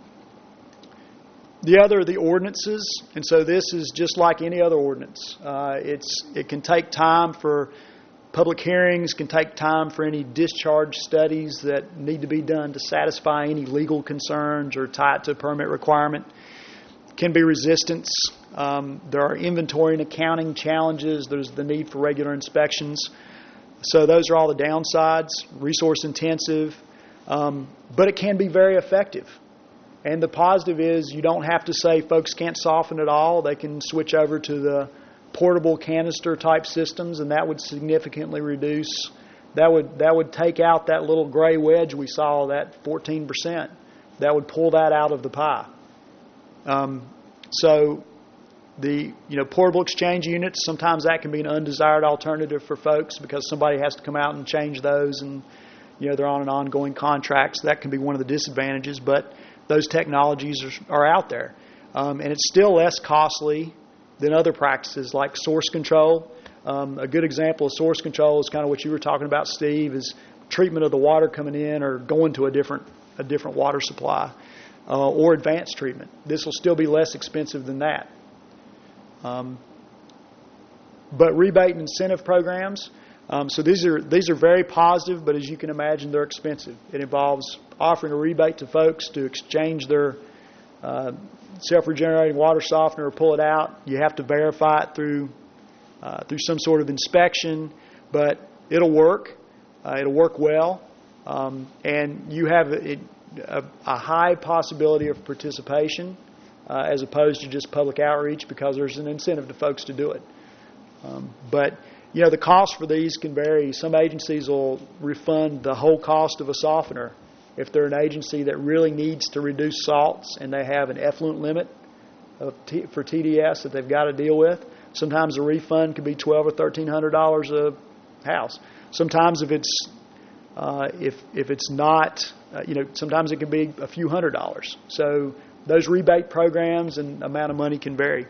the other are the ordinances, and so this is just like any other ordinance. Uh, it's it can take time for public hearings, can take time for any discharge studies that need to be done to satisfy any legal concerns or tie it to a permit requirement. Can be resistance. Um, there are inventory and accounting challenges. There's the need for regular inspections. So those are all the downsides. Resource intensive. Um, but it can be very effective. And the positive is you don't have to say folks can't soften at all. They can switch over to the portable canister type systems, and that would significantly reduce. That would that would take out that little gray wedge we saw, that fourteen percent. That would pull that out of the pie. Um, so the you know portable exchange units, sometimes that can be an undesired alternative for folks because somebody has to come out and change those and You know, they're on an ongoing contract, so that can be one of the disadvantages, but those technologies are, are out there. Um, and it's still less costly than other practices like source control. Um, a good example of source control is kind of what you were talking about, Steve, is treatment of the water coming in or going to a different a different water supply, uh, or advanced treatment. This will still be less expensive than that. Um, but rebate and incentive programs, um, so these are these are very positive, but as you can imagine, they're expensive. It involves offering a rebate to folks to exchange their uh, self-regenerating water softener or pull it out. You have to verify it through uh, through some sort of inspection, but it'll work. Uh, it'll work well, um, and you have a, a, a high possibility of participation uh, as opposed to just public outreach because there's an incentive to folks to do it. Um, but, you know, the cost for these can vary. Some agencies will refund the whole cost of a softener. If they're an agency that really needs to reduce salts and they have an effluent limit of T, for T D S that they've got to deal with, sometimes the refund could be twelve or thirteen hundred dollars a house. Sometimes if it's uh, if if it's not, uh, you know, sometimes it can be a few hundred dollars. So those rebate programs and amount of money can vary.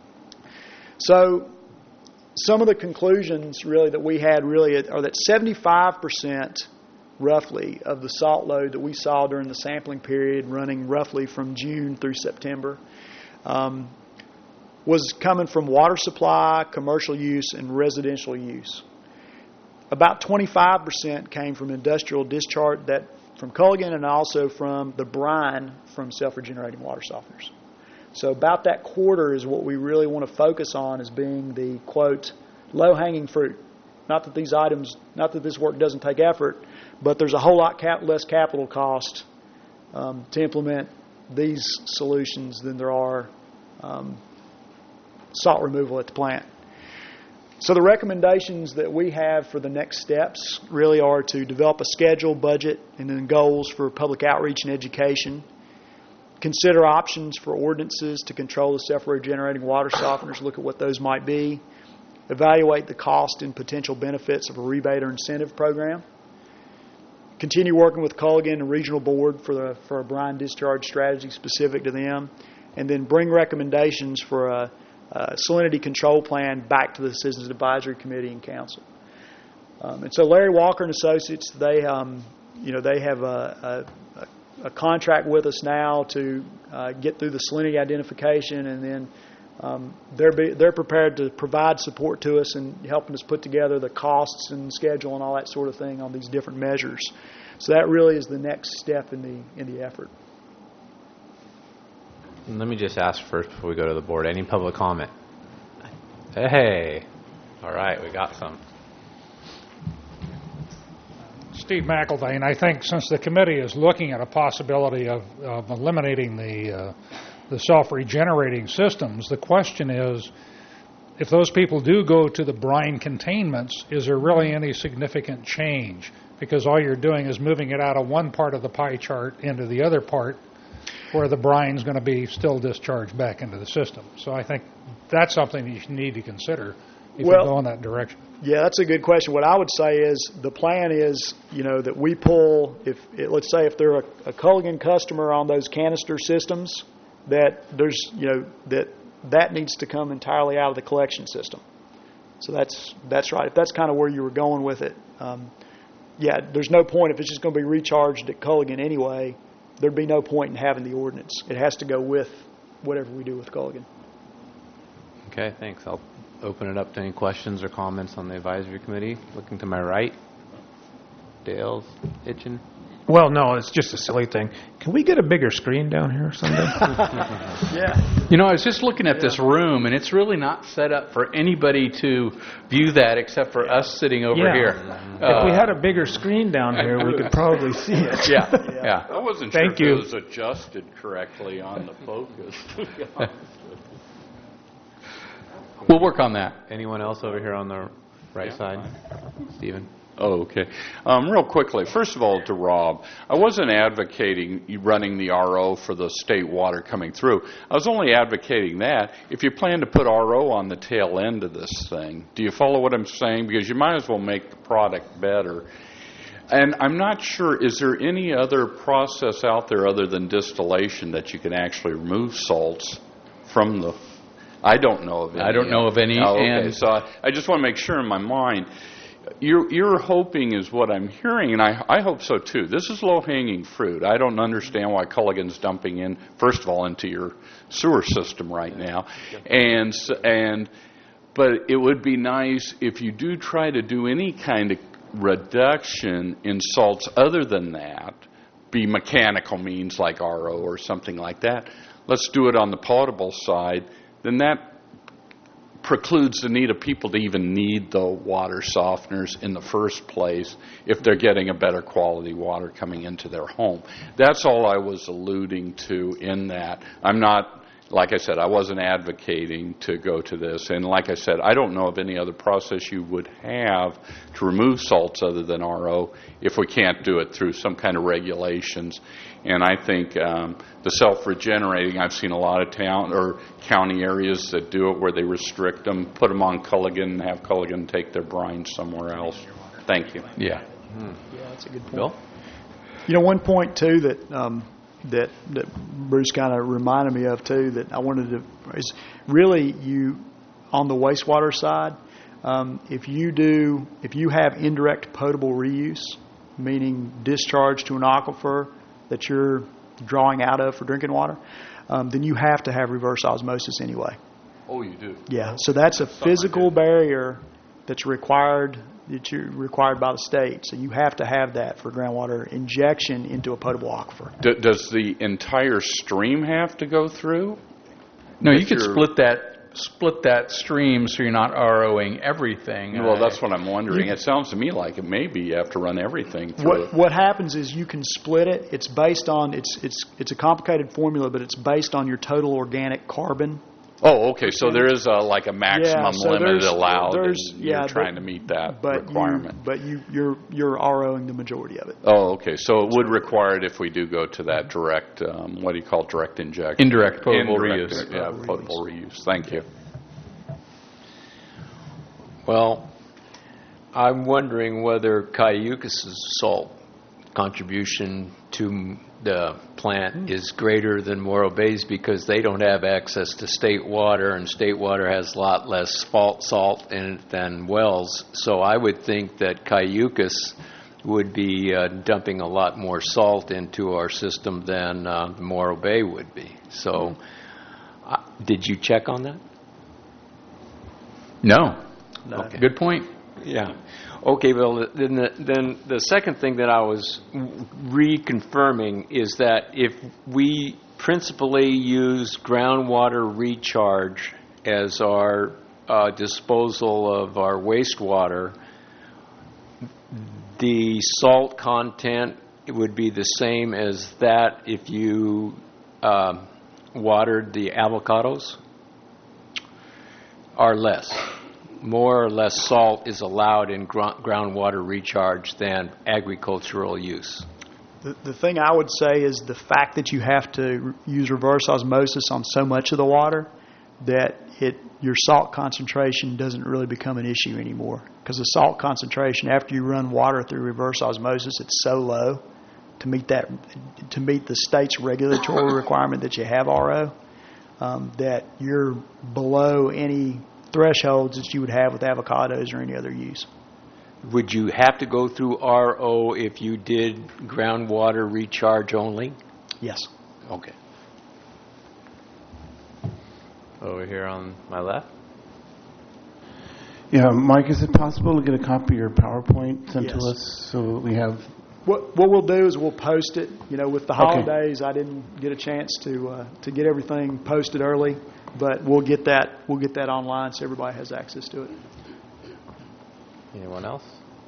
So some of the conclusions really that we had really are that seventy-five percent roughly of the salt load that we saw during the sampling period, running roughly from June through September, um, was coming from water supply, commercial use, and residential use. About twenty-five percent came from industrial discharge, that from Culligan, and also from the brine from self-regenerating water softeners. So about that quarter is what we really want to focus on as being the, quote, low-hanging fruit. Not that these items, not that this work doesn't take effort, but there's a whole lot cap- less capital cost um, to implement these solutions than there are um, salt removal at the plant. So the recommendations that we have for the next steps really are to develop a schedule, budget, and then goals for public outreach and education. Consider options for ordinances to control the self-regenerating water softeners, look at what those might be. Evaluate the cost and potential benefits of a rebate or incentive program. Continue working with Culligan and Regional Board for, the, for a brine discharge strategy specific to them. And then bring recommendations for a Uh, salinity control plan back to the Citizens Advisory Committee and Council. Um, and so Larry Walker and Associates, they, um, you know, they have a, a, a contract with us now to uh, get through the salinity identification, and then um, they're be, they're prepared to provide support to us and helping us put together the costs and schedule and all that sort of thing on these different measures. So that really is the next step in the in the effort. Let me just ask first before we go to the board. Any public comment? Hey. All right, we got some. Steve McElvain, I think since the committee is looking at a possibility of, of eliminating the, uh, the self-regenerating systems, the question is, if those people do go to the brine containments, is there really any significant change? Because all you're doing is moving it out of one part of the pie chart into the other part, where the brine is going to be still discharged back into the system. So I think that's something you need to consider if well, you go in that direction. Yeah, that's a good question. What I would say is the plan is, you know, that we pull, if it, let's say if they're a, a Culligan customer on those canister systems, that there's, you know, that that needs to come entirely out of the collection system. So that's that's right. If that's kind of where you were going with it, um, yeah, there's no point if it's just going to be recharged at Culligan anyway. There'd be no point in having the ordinance. It has to go with whatever we do with Culligan. Okay, thanks. I'll open it up to any questions or comments on the advisory committee. Looking to my right. Dale's itching. Well, no, it's just a silly thing. Can we get a bigger screen down here someday? Yeah. You know, I was just looking at this room, and it's really not set up for anybody to view that except for us sitting over Yeah. here. If Uh, we had a bigger screen down here, we could probably see it. Yeah, yeah. I wasn't Thank sure you. if it was adjusted correctly on the focus. We'll work on that. Anyone else over here on the right Yeah, side? Stephen? Oh, okay. Um, real quickly, first of all, to Rob, I wasn't advocating you running the R O for the state water coming through. I was only advocating that if you plan to put R O on the tail end of this thing. Do you follow what I'm saying? Because you might as well make the product better. And I'm not sure, is there any other process out there other than distillation that you can actually remove salts from the, I don't know of any. I don't know of any. Oh, okay, and so I, I just want to make sure in my mind, you're, you're hoping is what I'm hearing, and I, I hope so too. This is low-hanging fruit. I don't understand why Culligan's dumping in, first of all, into your sewer system right now. And, s- and, but it would be nice if you do try to do any kind of reduction in salts other than that, be mechanical means like R O or something like that. Let's do it on the potable side. Then that precludes the need of people to even need the water softeners in the first place if they're getting a better quality water coming into their home. That's all I was alluding to in that. I'm not, like I said, I wasn't advocating to go to this. And like I said, I don't know of any other process you would have to remove salts other than R O if we can't do it through some kind of regulations. And I think um, the self-regenerating, I've seen a lot of town or county areas that do it where they restrict them, put them on Culligan, and have Culligan take their brine somewhere else. Thank you. yeah. Yeah, that's a good point. Bill? You know, one point too that um, that that Bruce kind of reminded me of too that I wanted to is really you on the wastewater side. Um, if you do, if you have indirect potable reuse, meaning discharge to an aquifer that you're drawing out of for drinking water, um, then you have to have reverse osmosis anyway. Oh, you do? Yeah, so that's a physical barrier that's required that you're required by the state. So you have to have that for groundwater injection into a potable aquifer. D- does the entire stream have to go through? No, you With could your- split that split that stream so you're not ROing everything. Well, Uh, that's what I'm wondering. It sounds to me like it maybe you have to run everything through What it. what happens is you can split it. It's based on it's it's it's a complicated formula, but it's based on your total organic carbon. Oh, okay. So there is a, like a maximum Yeah, so limit there's- allowed, there's- and yeah, you're but- trying to meet that But requirement. you but you you're you're ROing the majority of it. Oh, okay. So it would require it if we do go to that direct, um, what do you call it, direct injection? Indirect potable Indirect, reuse. Yeah, potable reuse. Thank you. Well, I'm wondering whether Cayucas' salt contribution to the plant is greater than Morro Bay's because they don't have access to state water, and state water has a lot less fault salt in it than Wells. So I would think that Cayucas would be uh, dumping a lot more salt into our system than uh, Morro Bay would be. So uh, did you check on that? No. Okay. Good point. Yeah. Okay, well, then the, then the second thing that I was reconfirming is that if we principally use groundwater recharge as our uh, disposal of our wastewater, the salt content would be the same as that if you uh, watered the avocados, or less. More or less salt is allowed in gr- groundwater recharge than agricultural use. The, the thing I would say is the fact that you have to re- use reverse osmosis on so much of the water that it your salt concentration doesn't really become an issue anymore. Because the salt concentration after you run water through reverse osmosis, it's so low to meet that to meet the state's regulatory requirement that you have R O um, that you're below any thresholds that you would have with avocados or any other use. Would you have to go through R O if you did groundwater recharge only? Yes. Okay. Over here on my left. Yeah, Mike, is it possible to get a copy of your PowerPoint sent to Yes. us so we have? What what we'll do is we'll post it. You know, with the Okay. holidays, I didn't get a chance to uh, to get everything posted early, but we'll get that we'll get that online so everybody has access to it. Anyone else?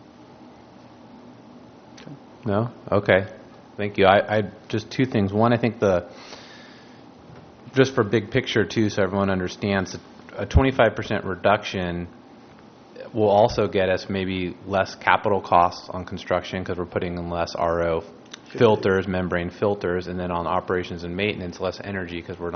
No? Okay. Thank you. I, I just two things. One, I think the just for big picture too, so everyone understands, a twenty-five percent reduction will also get us maybe less capital costs on construction because we're putting in less R O filters, membrane filters, and then on operations and maintenance, less energy because we're not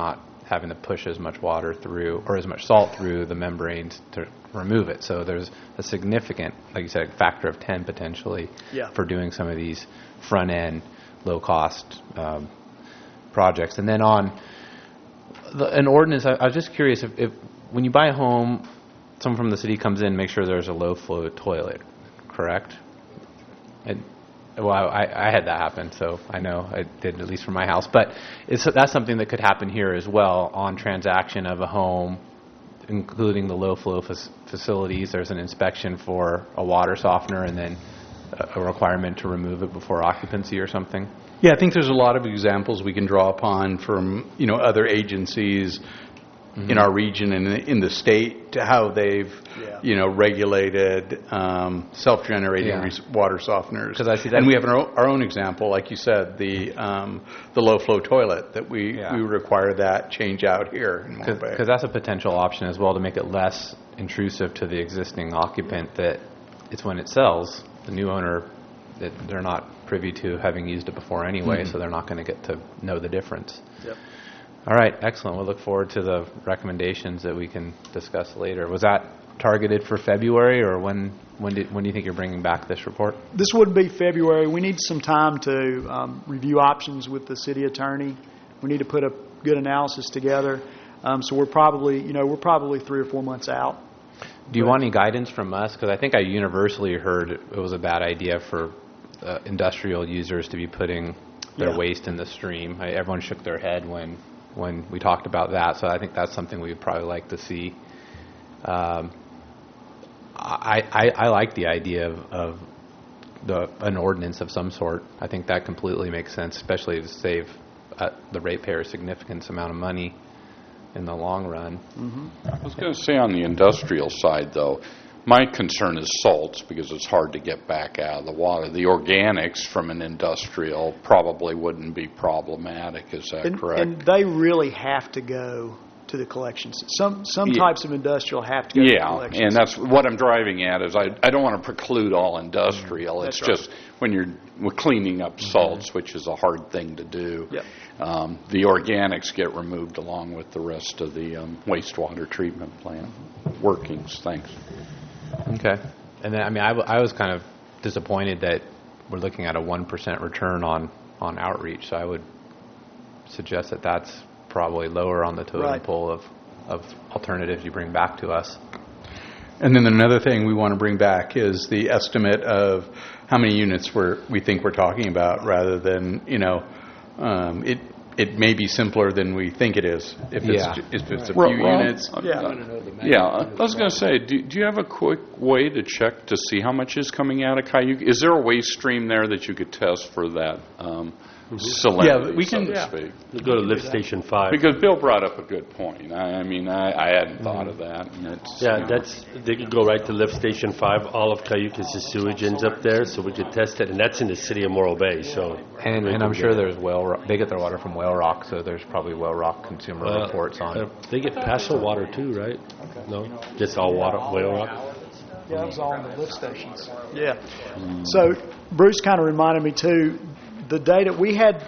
having to push as much water through or as much salt through the membranes to remove it. So there's a significant, like you said, factor of ten potentially Yeah. for doing some of these front-end, low-cost um, projects. And then on the, an ordinance, I, I was just curious if, if when you buy a home, someone from the city comes in, make sure there's a low-flow toilet, correct? And well, I, I had that happen, so I know I did, at least for my house. But it's, that's something that could happen here as well on transaction of a home, including the low-flow fac- facilities. There's an inspection for a water softener and then a, a requirement to remove it before occupancy or something. Yeah, I think there's a lot of examples we can draw upon from, you know, other agencies mm-hmm. in our region and in the state to how they've, yeah. you know, regulated um, self-generating Yeah. res- water softeners. 'Cause I see that- and we have our own, our own example, like you said, the um, the low-flow toilet that we, Yeah. we require that change out here in Morro Bay. Because that's a potential option as well to make it less intrusive to the existing occupant, that it's when it sells, the new owner, that they're not privy to having used it before anyway, Mhm. so they're not going to get to know the difference. Yep. All right, excellent. We'll look forward to the recommendations that we can discuss later. Was that targeted for February, or when when, did, when do you think you're bringing back this report? This would be February. We need some time to um, review options with the city attorney. We need to put a good analysis together. Um, so we're probably, you know, we're probably three or four months out. Do you want any guidance from us? Because I think I universally heard it was a bad idea for uh, industrial users to be putting their Yeah. waste in the stream. I, everyone shook their head when when we talked about that. So I think that's something we'd probably like to see. Um, I, I, I like the idea of, of the an ordinance of some sort. I think that completely makes sense, especially to save uh, the ratepayer a significant amount of money in the long run. Mm-hmm. I was going to say on the industrial side, though, my concern is salts because it's hard to get back out of the water. The organics from an industrial probably wouldn't be problematic. Is that And, correct? and they really have to go to the collections. Some some Yeah. types of industrial have to go to the Yeah, collections. and that's what I'm driving at is I, I don't want to preclude all industrial. It's That's right. just when you're we're cleaning up salts, which is a hard thing to do, Yep. um, the organics get removed along with the rest of the um, wastewater treatment plant workings. Thanks. Okay. And then, I mean, I, w- I was kind of disappointed that we're looking at a one percent return on, on outreach, so I would suggest that that's probably lower on the totem Right. pole of, of alternatives you bring back to us. And then another thing we want to bring back is the estimate of how many units we're, we think we're talking about, rather than, you know, um, it it may be simpler than we think it is. If it's, Yeah. if it's a Well, few well, units. uh, Yeah. Yeah, I was going to say, do, do you have a quick way to check to see how much is coming out of Cayuga? Is there a waste stream there that you could test for that um, salinity, Yeah, we can- so to yeah. speak? We go to lift station five. Because Bill brought up a good point. I, I mean, I, I hadn't thought of that. And it's, Yeah, you know, that's, they could go right to lift station five. All of Cayuga's sewage ends up there, so we could test it, and that's in the city of Morro Bay, so. And, and I'm sure there's Whale Rock, they get their water from Whale Rock, so there's probably Whale Rock consumer Uh, reports on uh, it. They get Paso water too, right? No? Just all water, Whale Rock? Yeah, that was all in the lift stations. Yeah. So Bruce kind of reminded me too, the data, we had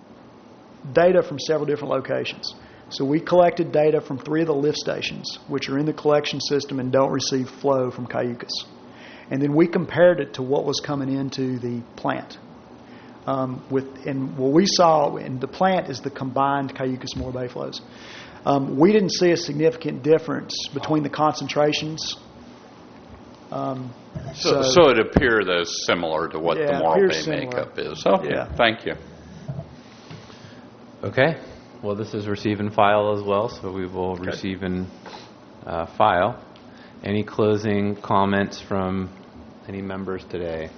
data from several different locations. So we collected data from three of the lift stations, which are in the collection system and don't receive flow from Cayucas. And then we compared it to what was coming into the plant. Um, with and what we saw in the plant is the combined Cayucas Morro Bay flows. Um, we didn't see a significant difference between the concentrations. Um, so, so it appeared as similar to what Yeah, the it Morro appears Bay similar. makeup is. Okay, Yeah. thank you. Okay. Well, this is receive and file as well, so we will receive and uh, file. Any closing comments from any members today?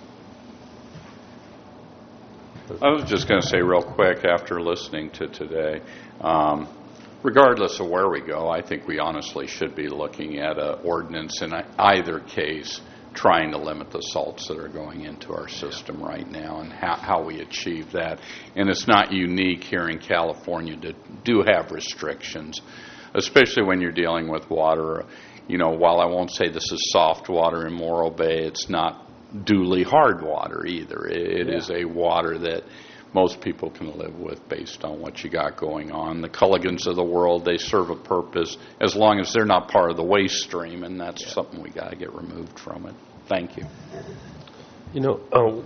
I was just going to say real quick after listening to today, um, regardless of where we go, I think we honestly should be looking at an ordinance in either case trying to limit the salts that are going into our system right now and how, how we achieve that. And it's not unique here in California to do have restrictions, especially when you're dealing with water. You know, while I won't say this is soft water in Morro Bay, it's not duly hard water either. It, it Yeah. is a water that most people can live with based on what you got going on. The Culligans of the world, they serve a purpose as long as they're not part of the waste stream, and that's yeah. something we got to get removed from it. Thank you. You know, uh,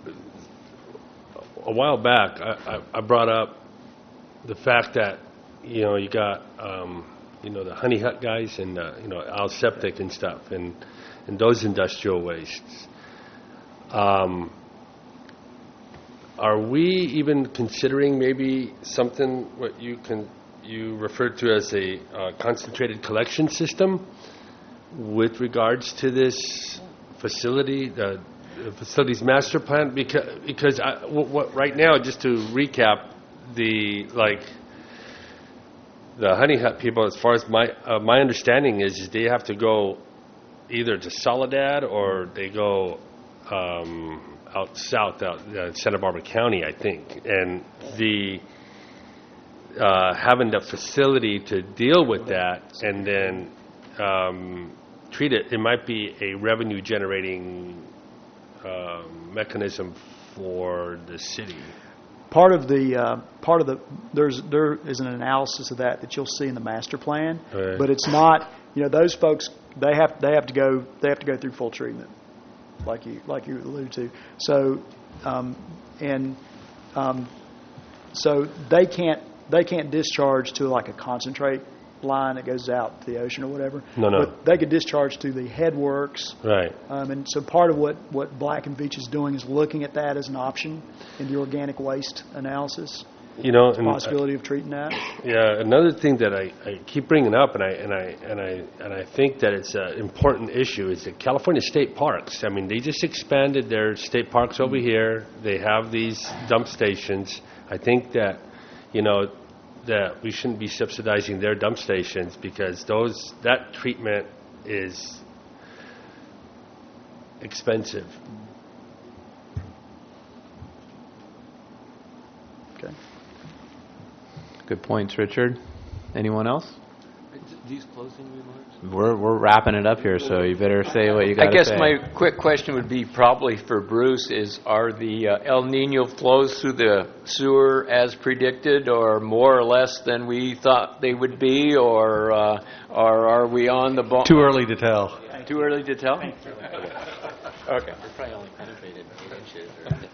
a while back, I, I, I brought up the fact that, you know, you got, um, you know, the Honey Hut guys and, uh, you know, Al Septic and stuff, and, and those industrial wastes. Um, are we even considering maybe something what you can you referred to as a uh, concentrated collection system with regards to this facility, the, the facilities master plan? Because because I, what, what, right now, just to recap, the like the Honey Hut people, as far as my uh, my understanding is, is they have to go either to Soledad or they go. Um, out south, out uh, Santa Barbara County, I think, and the uh, having the facility to deal with that and then um, treat it, it might be a revenue generating uh, mechanism for the city. Part of the uh, part of the there's there is an analysis of that that you'll see in the master plan, right. But it's not. You know, those folks they have they have to go they have to go through full treatment. Like you, like you alluded to. So, um, and um, so they can't they can't discharge to like a concentrate line that goes out to the ocean or whatever. No, no. But they could discharge to the headworks. Right. Um, and so part of what, what Black and Veatch is doing is looking at that as an option in the organic waste analysis. You know, the possibility of treating that. Yeah, another thing that I, I keep bringing up, and I and I and I and I think that it's an important issue, is the California state parks. I mean, they just expanded their state parks over here. They have these dump stations. I think that, you know, that we shouldn't be subsidizing their dump stations because those that treatment is expensive. Okay. Good points, Richard. Anyone else? These closing remarks? We're we're wrapping it up here, so you better say what you got to say. I guess my quick question would be probably for Bruce is, are the uh, El Nino flows through the sewer as predicted or more or less than we thought they would be, or uh, or are we on the ball? Too early to tell. Too early to tell? Okay. We're probably only penetrated eight inches.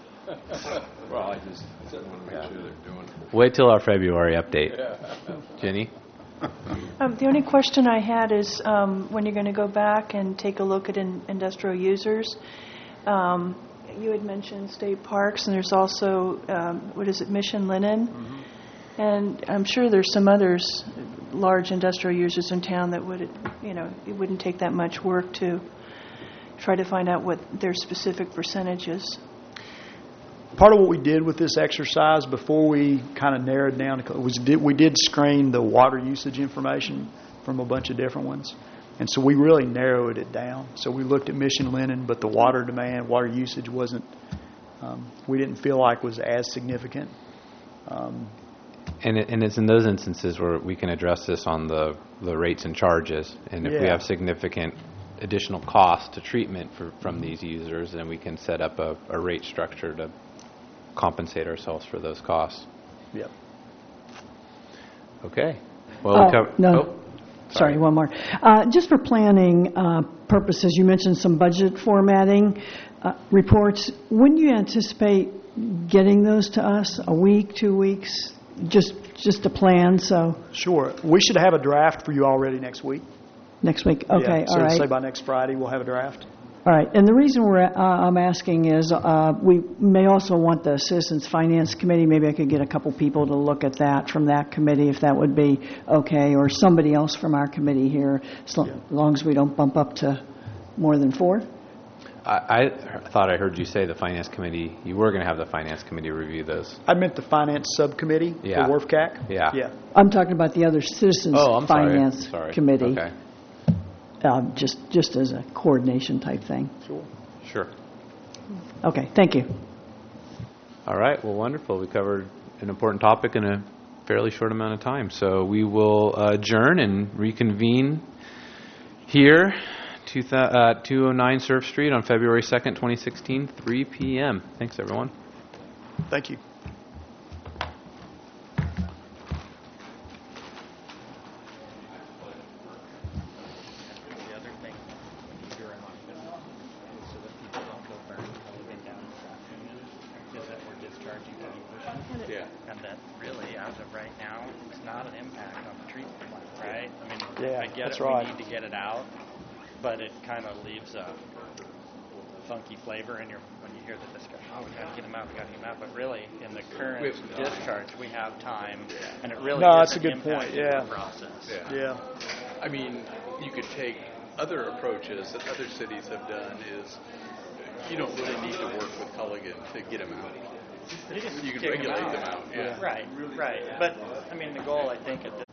Well, I just want to make sure they're doing it. Wait till our February update. Jenny? Um, the only question I had is um, when you're going to go back and take a look at in, industrial users, um, you had mentioned state parks, and there's also, um, what is it, Mission Linen? Mm-hmm. And I'm sure there's some others, large industrial users in town that would, you know, it wouldn't take that much work to try to find out what their specific percentage is. Part of what we did with this exercise before we kind of narrowed down was did, we did screen the water usage information from a bunch of different ones. And so we really narrowed it down. So we looked at Mission Linen, but the water demand, water usage wasn't, um, we didn't feel like was as significant. Um, and, it, and it's in those instances where we can address this on the, the rates and charges. And if yeah. we have significant additional cost to treatment for, from these users, then we can set up a, a rate structure to compensate ourselves for those costs. Yep. Okay. Well, oh, we cover, no. Oh, sorry. sorry, one more. Uh, just for planning uh, purposes, you mentioned some budget formatting uh, reports. When do you anticipate getting those to us? A week, two weeks? Just just a plan, so. Sure. We should have a draft for you already next week. Next week? Okay, yeah. So all right. say by next Friday we'll have a draft. All right, and the reason we're, uh, I'm asking is uh, we may also want the Citizens Finance Committee. Maybe I could get a couple people to look at that from that committee, if that would be okay, or somebody else from our committee here, as long, yeah. as, long as we don't bump up to more than four. I, I thought I heard you say the Finance Committee, you were going to have the Finance Committee review those. I meant the Finance Subcommittee yeah. for W R F C A C. Yeah. yeah. I'm talking about the other Citizens oh, I'm Finance sorry. Sorry. Committee. Okay. Uh, just just as a coordination type thing. Sure. Sure. Okay, thank you. All right, well, wonderful. We covered an important topic in a fairly short amount of time. So we will adjourn and reconvene here, two oh nine Surf Street on February second, twenty sixteen, three p.m. Thanks, everyone. Thank you. Yeah. And that really, as of right now, it's not an impact on the treatment plant, right? I mean, Yeah, I get that's it, right. we need to get it out, but it kind of leaves a funky flavor in your, when you hear the discussion, oh, we gotta get them out, we gotta get them out, but really, in the current We have some time. discharge, we have time, and it really No, that's a isn't good point, impacting yeah. the process. Yeah. Yeah. I mean, you could take other approaches that other cities have done is you don't really need to work with Culligan to get them out. You can You can kick 'em regulate them out, yeah. Right, right. But, I mean, the goal, I think, at this